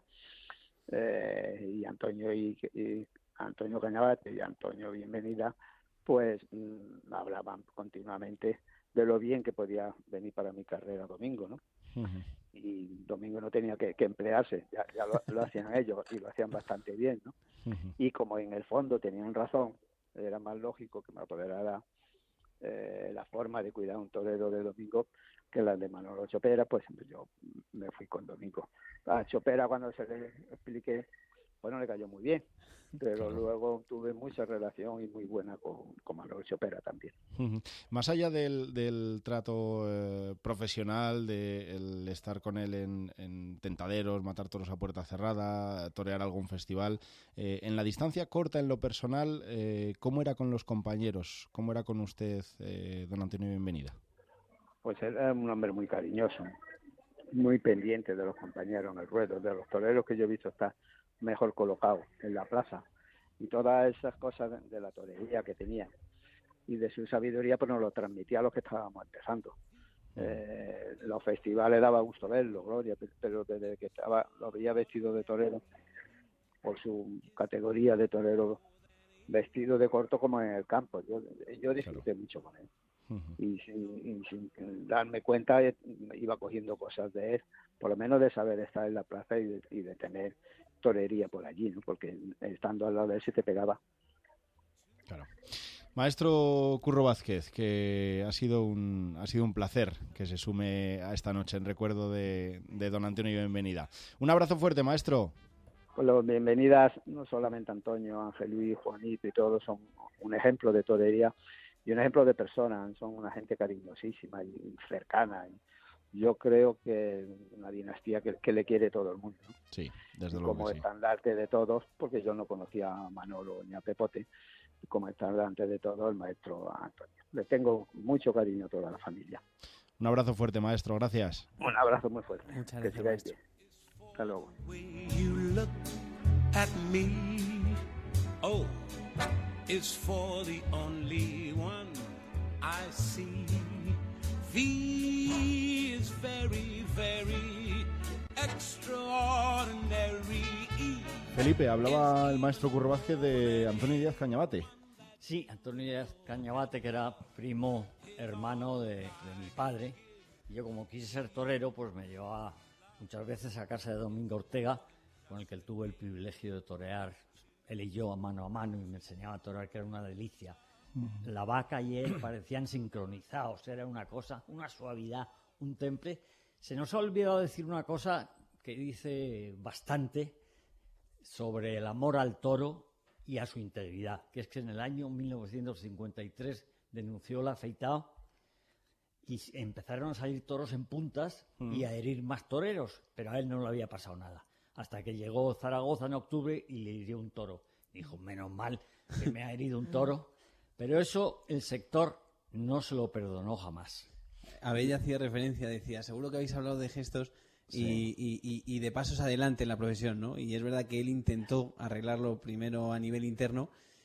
eh, y Antonio y, y Antonio Cañabate y Antonio Bienvenida pues mmm, hablaban continuamente de lo bien que podía venir para mi carrera Domingo, ¿no? Uh-huh. Y Domingo no tenía que, que emplearse, ya, ya lo, lo hacían ellos y lo hacían bastante bien, ¿no? Uh-huh. Y como en el fondo tenían razón, era más lógico que me apoderara eh, la forma de cuidar un torero de Domingo que la de Manolo Chopera, pues yo me fui con Domingo. A Chopera, cuando se le expliqué, bueno, le cayó muy bien, pero claro, luego tuve mucha relación y muy buena con, con Manolo Chopera también. Uh-huh. Más allá del, del trato eh, profesional, de el estar con él en, en tentaderos, matar toros a puerta cerrada, torear algún festival, eh, en la distancia corta, en lo personal, eh, ¿cómo era con los compañeros? ¿Cómo era con usted, eh, don Antonio Bienvenida? Pues él era un hombre muy cariñoso, muy pendiente de los compañeros en el ruedo, de los toreros que yo he visto estar mejor colocado en la plaza y todas esas cosas de, de la torería que tenía y de su sabiduría pues nos lo transmitía a los que estábamos empezando. Eh, los festivales daba gusto verlo, Gloria, pero desde que estaba lo había vestido de torero por su categoría de torero, vestido de corto como en el campo. Yo, yo disfruté claro. mucho con él. Uh-huh. Y, sin, y sin darme cuenta iba cogiendo cosas de él, por lo menos de saber estar en la plaza y de, y de tener torería por allí, ¿no? Porque estando al lado de él se te pegaba. Claro. Maestro Curro Vázquez, que ha sido un ha sido un placer que se sume a esta noche en recuerdo de, de don Antonio Bienvenida. Un abrazo fuerte, maestro. Con los bienvenidas, no solamente Antonio, Ángel Luis, Juanito y todos son un ejemplo de torería y un ejemplo de personas, son una gente cariñosísima y cercana. Y yo creo que una dinastía que, que le quiere todo el mundo, ¿no? Sí, desde y luego como que sí. Estandarte de todos, porque yo no conocía a Manolo ni a Pepote, y como estandarte de todos el maestro Antonio. Le tengo mucho cariño a toda la familia. Un abrazo fuerte, maestro, gracias. Un abrazo muy fuerte. Muchas que gracias, sigáis bien. Hasta luego. At me, oh, it's for the only one I see. V is very, very extraordinary. Felipe, hablaba el maestro Curro Vázquez de Antonio Díaz Cañabate. Sí, Antonio Díaz Cañabate, que era primo hermano de, de mi padre. Y yo, como quise ser torero, pues me llevaba muchas veces a casa de Domingo Ortega, con el que él tuvo el privilegio de torear, él y yo, a mano a mano, y me enseñaba a torear, que era una delicia. Uh-huh. La vaca y él parecían sincronizados, era una cosa, una suavidad, un temple. Se nos ha olvidado decir una cosa que dice bastante sobre el amor al toro y a su integridad, que es que en el año mil novecientos cincuenta y tres denunció la afeitado y empezaron a salir toros en puntas uh-huh. y a herir más toreros, pero a él no le había pasado nada. Hasta que llegó Zaragoza en octubre y le hirió un toro. Dijo, menos mal que me ha herido un toro. Pero eso el sector no se lo perdonó jamás. Abel hacía referencia, decía, seguro que habéis hablado de gestos y, sí. y, y, y de pasos adelante en la profesión, ¿no? Y es verdad que él intentó arreglarlo primero a nivel interno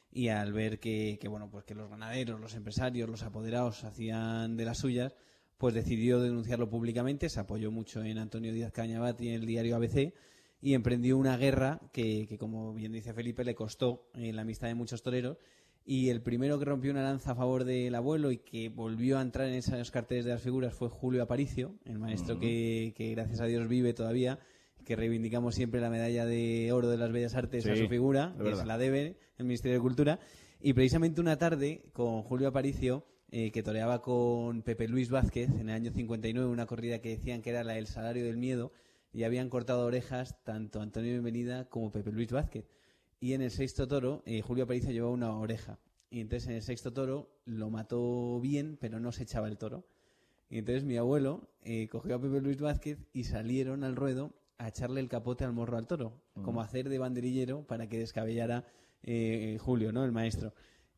y al ver que, que bueno, pues que los ganaderos, los empresarios, los apoderados hacían de las suyas, pues decidió denunciarlo públicamente, se apoyó mucho en Antonio Díaz Cañabat y en el diario A B C y emprendió una guerra que, que como bien dice Felipe, le costó eh, la amistad de muchos toreros. Y el primero que rompió una lanza a favor del abuelo y que volvió a entrar en esos carteles de las figuras fue Julio Aparicio, el maestro uh-huh. que, que gracias a Dios vive todavía, que reivindicamos siempre la medalla de oro de las Bellas Artes sí, a su figura, que se la debe el Ministerio de Cultura. Y precisamente una tarde con Julio Aparicio, eh, que toreaba con Pepe Luis Vázquez en el año cincuenta y nueve, una corrida que decían que era la del Salario del Miedo, y habían cortado orejas tanto Antonio Bienvenida como Pepe Luis Vázquez. Y en el sexto toro, eh, Julio Aparicio llevaba una oreja. Y entonces en el sexto toro lo mató bien, pero no se echaba el toro. Y entonces mi abuelo eh, cogió a Pepe Luis Vázquez y salieron al ruedo a echarle el capote al morro al toro. Uh-huh. Como hacer de banderillero para que descabellara eh, Julio, ¿no? El maestro.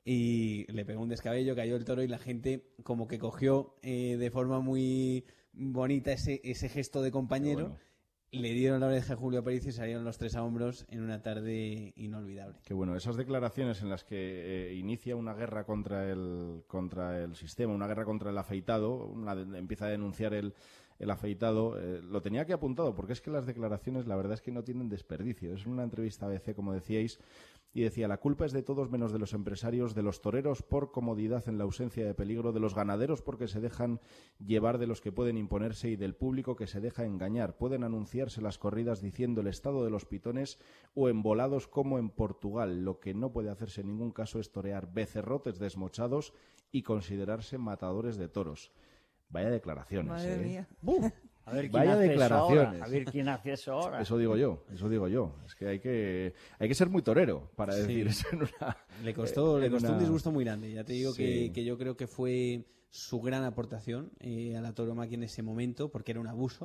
Y le pegó un descabello, cayó el toro y la gente como que cogió eh, de forma muy bonita ese, ese gesto de compañero. Bueno. Le dieron la oreja a Julio Aparicio y salieron los tres a hombros en una tarde inolvidable. Qué bueno, esas declaraciones en las que eh, inicia una guerra contra el contra el sistema, una guerra contra el afeitado, una, empieza a denunciar el, el afeitado, eh, lo tenía aquí apuntado porque es que las declaraciones la verdad es que no tienen desperdicio. Es una entrevista a A B C, como decíais, y decía: la culpa es de todos menos de los empresarios, de los toreros por comodidad en la ausencia de peligro, de los ganaderos porque se dejan llevar de los que pueden imponerse y del público que se deja engañar. Pueden anunciarse las corridas diciendo el estado de los pitones o embolados como en Portugal. Lo que no puede hacerse en ningún caso es torear becerrotes desmochados y considerarse matadores de toros. Vaya declaraciones. Madre ¿eh? mía. ¡Buf! A ver quién Vaya hace declaraciones. Eso ahora. A ver quién hace eso ahora. Eso digo yo, eso digo yo. Es que hay que hay que ser muy torero para decir sí. eso en una... Le costó, eh, le costó una... un disgusto muy grande. Ya te digo sí. que, que yo creo que fue su gran aportación eh, a la tauromaquia en ese momento, porque era un abuso.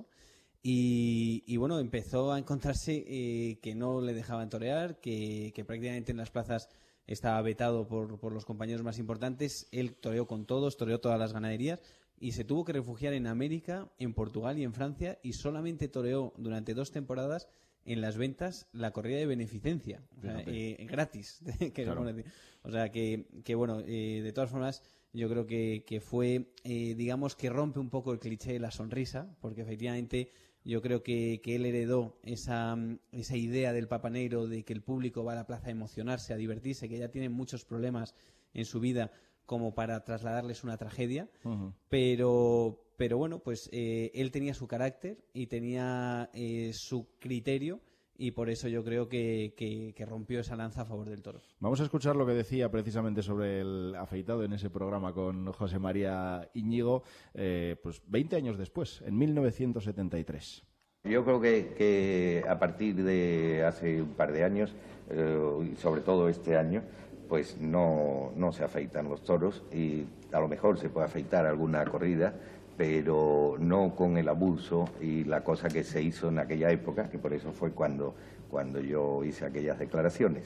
Y, y bueno, empezó a encontrarse eh, que no le dejaban torear, que, que prácticamente en las plazas estaba vetado por, por los compañeros más importantes. Él toreó con todos, toreó todas las ganaderías y se tuvo que refugiar en América, en Portugal y en Francia, y solamente toreó durante dos temporadas en las ventas la corrida de beneficencia, o sea, eh, gratis. que claro. O sea, que, que bueno, eh, de todas formas, yo creo que, que fue, eh, digamos, que rompe un poco el cliché de la sonrisa, porque efectivamente yo creo que, que él heredó esa, esa idea del Papa Negro de que el público va a la plaza a emocionarse, a divertirse, que ya tienen muchos problemas en su vida como para trasladarles una tragedia, uh-huh. pero, pero bueno, pues eh, él tenía su carácter y tenía eh, su criterio, y por eso yo creo que, que, que rompió esa lanza a favor del toro. Vamos a escuchar lo que decía precisamente sobre el afeitado en ese programa con José María Íñigo, eh, pues veinte años después, en mil novecientos setenta y tres. Yo creo que, que a partir de hace un par de años, eh, y sobre todo este año, pues no, no se afeitan los toros, y a lo mejor se puede afeitar alguna corrida, pero no con el abuso y la cosa que se hizo en aquella época, que por eso fue cuando, cuando yo hice aquellas declaraciones.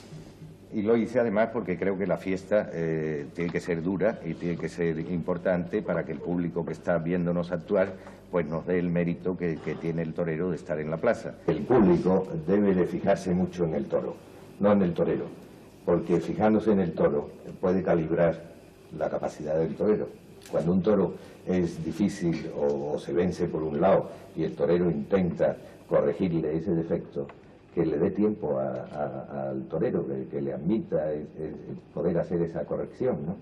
Y lo hice además porque creo que la fiesta eh, tiene que ser dura y tiene que ser importante para que el público que está viéndonos actuar pues nos dé el mérito que, que tiene el torero de estar en la plaza. El público debe de fijarse mucho en el toro, no en el torero, porque fijándose en el toro puede calibrar la capacidad del torero. Cuando un toro es difícil o, o se vence por un lado y el torero intenta corregirle ese defecto, que le dé tiempo a, a, al torero, que, que le admita el, el poder hacer esa corrección, ¿no?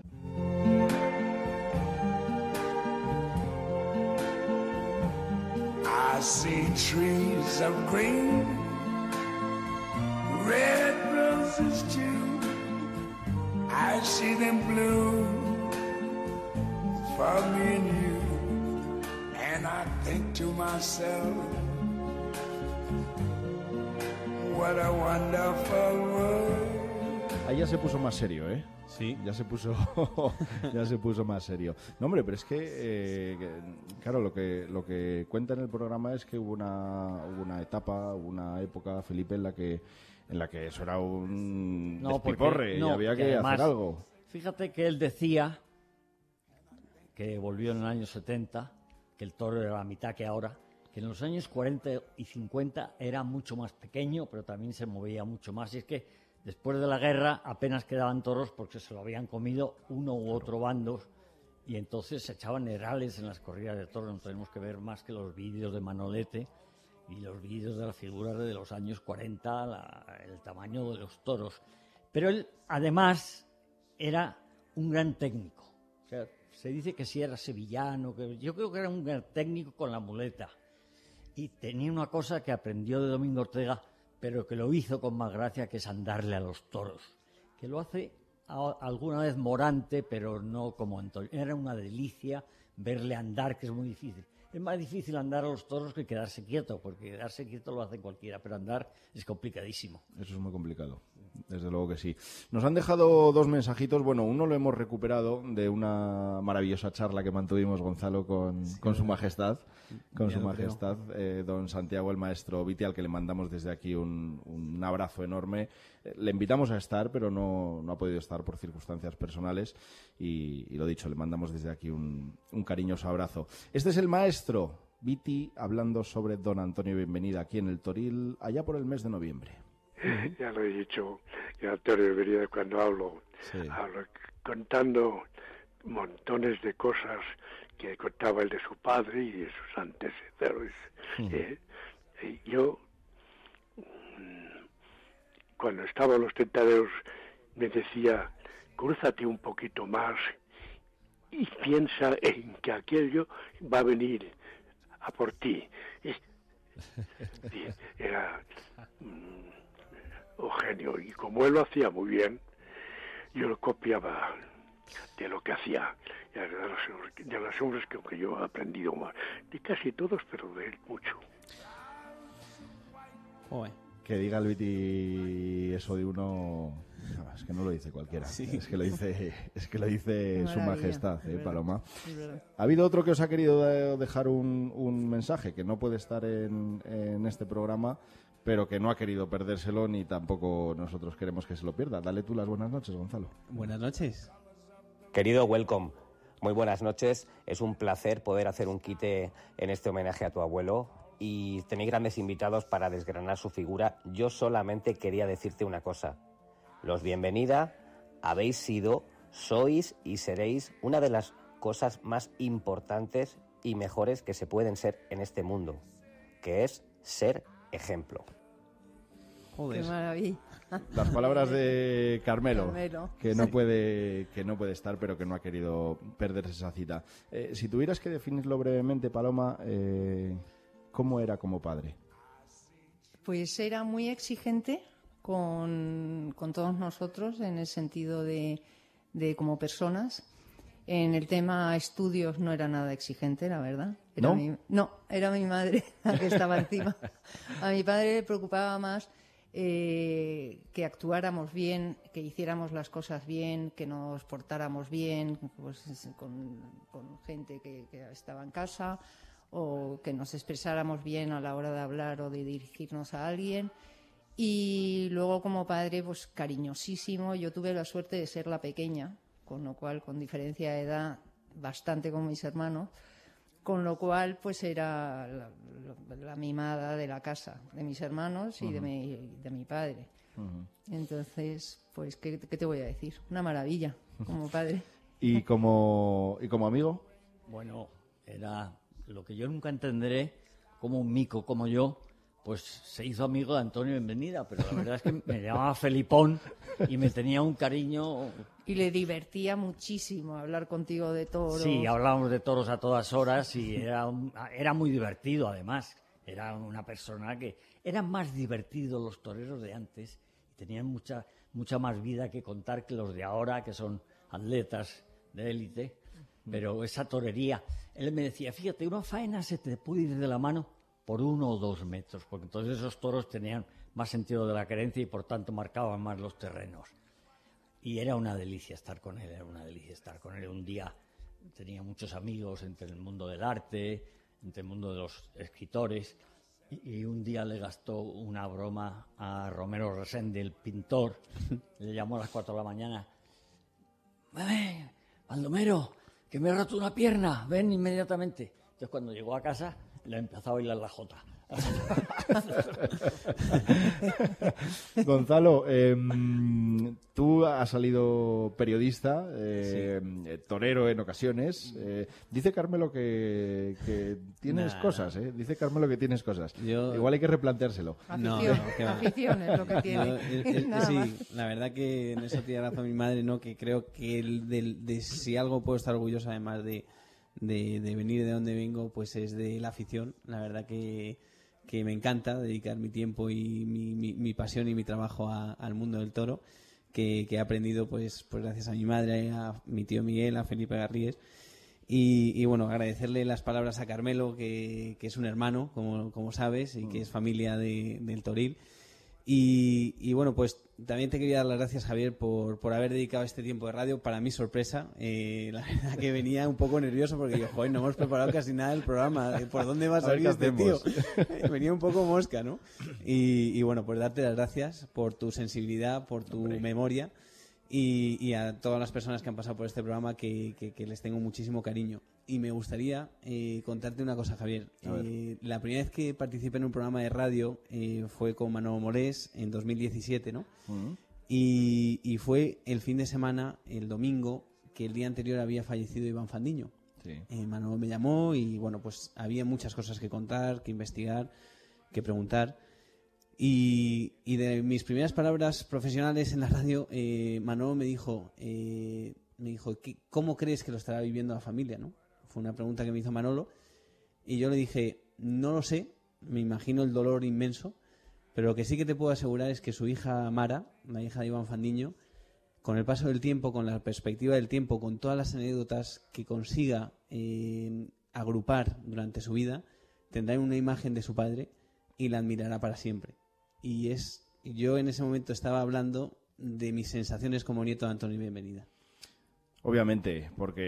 I see trees of green, red roses too. I see them bloom for me and you, and I think to myself, what a wonderful world. Ahí ya se puso más serio, ¿eh? Sí. Ya se puso, ya se puso más serio. No, hombre, pero es que, eh, que, claro, lo que lo que cuenta en el programa es que hubo una, hubo una etapa, una época, Felipe, en la que en la que eso era un no, despiporre no, y había que además, hacer algo. Fíjate que él decía, que volvió en el año setenta, que el toro era la mitad que ahora, que en los años cuarenta y cincuenta era mucho más pequeño, pero también se movía mucho más. Y es que Después de la guerra apenas quedaban toros porque se lo habían comido uno u otro bando y entonces se echaban herales en las corridas de toros. No tenemos que ver más que los vídeos de Manolete y los vídeos de las figuras de los años cuarenta, la, el tamaño de los toros. Pero él, además, era un gran técnico. O sea, se dice que sí era sevillano, que yo creo que era un gran técnico con la muleta. Y tenía una cosa que aprendió de Domingo Ortega, pero que lo hizo con más gracia, que es andarle a los toros. Que lo hace a, alguna vez Morante, pero no como Antonio. Era una delicia verle andar, que es muy difícil. Es más difícil andar a los toros que quedarse quieto, porque quedarse quieto lo hace cualquiera, pero andar es complicadísimo. Eso es muy complicado, desde luego que sí. Nos han dejado dos mensajitos. Bueno, uno lo hemos recuperado de una maravillosa charla que mantuvimos, Gonzalo, con, sí, con su majestad, con su majestad, eh, don Santiago, el maestro Viti, al que le mandamos desde aquí un, un abrazo enorme. Eh, le invitamos a estar, pero no, no ha podido estar por circunstancias personales y, y lo dicho, le mandamos desde aquí un, un cariñoso abrazo. Este es el maestro Viti hablando sobre don Antonio Bienvenida aquí en el Toril, allá por el mes de noviembre. Ya lo he dicho, que Antonio Bienvenida, cuando hablo, sí. hablo contando montones de cosas que contaba el de su padre y de sus antecesores. Uh-huh. eh, eh, yo, cuando estaba en los tentaderos, me decía, crúzate un poquito más y piensa en que aquello va a venir a por ti. Era un genio, y como él lo hacía muy bien, yo lo copiaba de lo que hacía, de los, de los hombres que, que yo he aprendido más, de casi todos, pero de él mucho. Joder. Que diga el Viti eso de uno, no, es que no lo dice cualquiera, sí. es que lo dice, es que lo dice su majestad, ¿eh, Paloma? Ha habido otro que os ha querido dejar un, un mensaje que no puede estar en, en este programa, pero que no ha querido perdérselo, ni tampoco nosotros queremos que se lo pierda. Dale tú las buenas noches, Gonzalo. Buenas noches. Querido Welcome, muy buenas noches. Es un placer poder hacer un quite en este homenaje a tu abuelo. Y tenéis grandes invitados para desgranar su figura. Yo solamente quería decirte una cosa. Los Bienvenida habéis sido, sois y seréis una de las cosas más importantes y mejores que se pueden ser en este mundo, que es ser ejemplo. Joder. Qué maravilla. Las palabras de Carmelo, Carmelo. que no puede que no puede estar, pero que no ha querido perderse esa cita. Eh, si tuvieras que definirlo brevemente, Paloma, eh... ¿cómo era como padre? Pues era muy exigente con, con todos nosotros en el sentido de, de como personas. En el tema estudios no era nada exigente, la verdad. Era ¿No? Mi, no, era mi madre la que estaba encima. A mi padre le preocupaba más eh, que actuáramos bien, que hiciéramos las cosas bien, que nos portáramos bien pues, con, con gente que, que estaba en casa, o que nos expresáramos bien a la hora de hablar o de dirigirnos a alguien. Y luego como padre, pues cariñosísimo. Yo tuve la suerte de ser la pequeña, con lo cual, con diferencia de edad, bastante con mis hermanos, con lo cual pues era la, la, la mimada de la casa, de mis hermanos y uh-huh. de, mi, de mi padre. Uh-huh. Entonces, pues, ¿qué, ¿qué te voy a decir? Una maravilla como padre. ¿Y como, y como amigo? Bueno, era... lo que yo nunca entenderé, como un mico como yo, pues se hizo amigo de Antonio Bienvenida, pero la verdad es que me llamaba Felipón y me tenía un cariño. Y le divertía muchísimo hablar contigo de toros. Sí, hablábamos de toros a todas horas y era, un, era muy divertido además. Era una persona que... eran más divertidos los toreros de antes y tenían mucha, mucha más vida que contar que los de ahora, que son atletas de élite. Pero esa torería, él me decía, fíjate, una faena se te puede ir de la mano por uno o dos metros, porque entonces esos toros tenían más sentido de la querencia y por tanto marcaban más los terrenos. Y era una delicia estar con él, era una delicia estar con él. Un día tenía muchos amigos entre el mundo del arte, entre el mundo de los escritores, y, y un día le gastó una broma a Romero Resende, el pintor, le llamó a las cuatro de la mañana, ¡Ven, Baldomero! Que me he roto una pierna, ven inmediatamente. Entonces cuando llegó a casa le empezó a bailar la jota. Gonzalo, eh, tú has salido periodista, eh, sí. torero en ocasiones. Eh, dice Carmelo que, que tienes nah. cosas, ¿eh? Dice Carmelo que tienes cosas. Yo... Igual hay que replanteárselo. Afición, no, no, que afición es lo que tiene. Yo, el, el, sí, más. La verdad que en eso tiene razón mi madre, ¿no? Que creo que el, de, de, si algo puedo estar orgulloso, además de, de, de venir de donde vengo, pues es de la afición. La verdad que que me encanta dedicar mi tiempo y mi, mi, mi pasión y mi trabajo a, al mundo del toro, que, que he aprendido pues, pues gracias a mi madre, a mi tío Miguel, a Felipe Garrigues. Y, y bueno, agradecerle las palabras a Carmelo, que, que es un hermano, como, como sabes, y que es familia de, del Toril. Y, y bueno, pues también te quería dar las gracias, Javier, por, por haber dedicado este tiempo de radio. Para mí, sorpresa. Eh, la verdad que venía un poco nervioso porque yo, joder, no hemos preparado casi nada del programa. ¿Por dónde va a salir a este tío? Venía un poco mosca, ¿no? Y, y bueno, pues darte las gracias por tu sensibilidad, por tu Hombre. memoria y, y a todas las personas que han pasado por este programa que, que, que les tengo muchísimo cariño. Y me gustaría eh, contarte una cosa, Javier. Eh, la primera vez que participé en un programa de radio eh, fue con Manolo Morés en dos mil diecisiete, ¿no? Uh-huh. y, y fue el fin de semana, el domingo, que el día anterior había fallecido Iván Fandiño. Sí. Eh, Manolo me llamó y, bueno, pues había muchas cosas que contar, que investigar, que preguntar. Y, y de mis primeras palabras profesionales en la radio, eh, Manolo me dijo, eh, me dijo, ¿cómo crees que lo estará viviendo la familia, no? Fue una pregunta que me hizo Manolo y yo le dije, no lo sé, me imagino el dolor inmenso, pero lo que sí que te puedo asegurar es que su hija Mara, la hija de Iván Fandiño, con el paso del tiempo, con la perspectiva del tiempo, con todas las anécdotas que consiga eh, agrupar durante su vida, tendrá una imagen de su padre y la admirará para siempre. Y es, yo en ese momento estaba hablando de mis sensaciones como nieto de Antonio Bienvenida. Obviamente, porque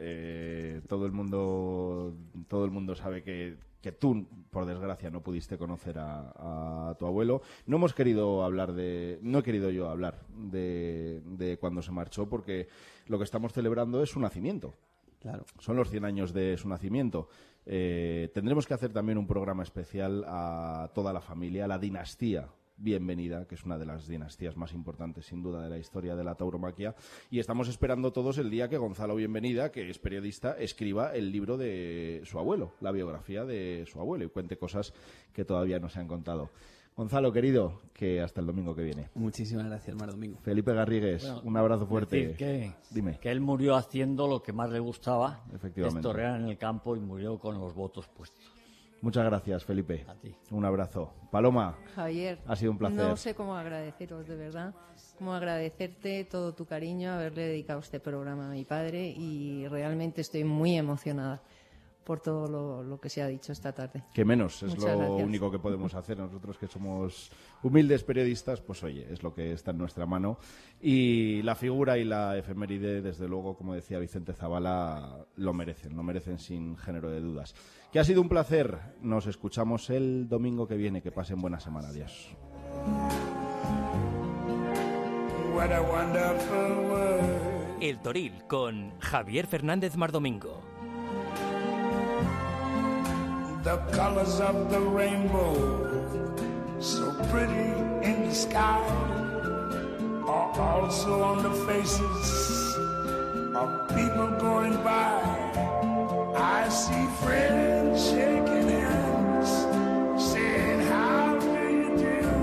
eh, todo el mundo todo el mundo sabe que, que tú, por desgracia, no pudiste conocer a, a tu abuelo. No hemos querido hablar de... No he querido yo hablar de, de cuando se marchó, porque lo que estamos celebrando es su nacimiento. Claro. Son los cien años de su nacimiento. Eh, tendremos que hacer también un programa especial a toda la familia, a la dinastía Bienvenida, que es una de las dinastías más importantes, sin duda, de la historia de la tauromaquia. Y estamos esperando todos el día que Gonzalo Bienvenida, que es periodista, escriba el libro de su abuelo, la biografía de su abuelo, y cuente cosas que todavía no se han contado. Gonzalo, querido, que hasta el domingo que viene. Muchísimas gracias, Mar Domingo. Felipe Garrigues, bueno, un abrazo fuerte. Decir que, Dime. que él murió haciendo lo que más le gustaba, efectivamente, es torear en el campo, y murió con los votos puestos. Muchas gracias, Felipe. A ti. Un abrazo. Paloma, Javier, ha sido un placer. No sé cómo agradeceros, de verdad, cómo agradecerte todo tu cariño, haberle dedicado este programa a mi padre, y realmente estoy muy emocionada por todo lo, lo que se ha dicho esta tarde. Que menos, es Muchas lo gracias. único que podemos hacer nosotros, que somos humildes periodistas, pues oye, es lo que está en nuestra mano. Y la figura y la efeméride, desde luego, como decía Vicente Zavala, lo merecen, lo merecen sin género de dudas. Que ha sido un placer. Nos escuchamos el domingo que viene. Que pasen buena semana. Adiós. El Toril con Javier Fernández Mardomingo. The colors of the rainbow, so pretty in the sky, are also on the faces of people going by. I see friends shaking hands, saying, how do you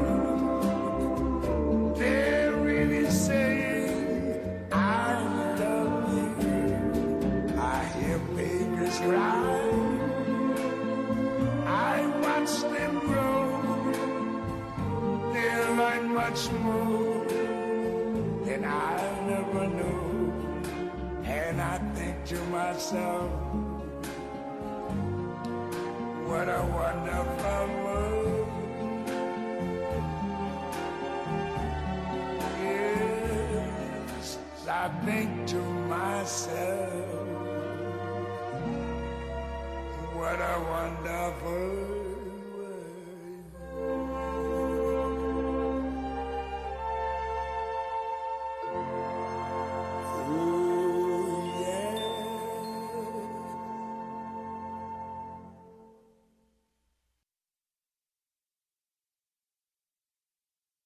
do? They're really saying, I love you. I hear babies cry, I watch them grow. They learn much more than I never knew. And I think to myself, what a wonderful world. Yes, I think to myself, what a wonderful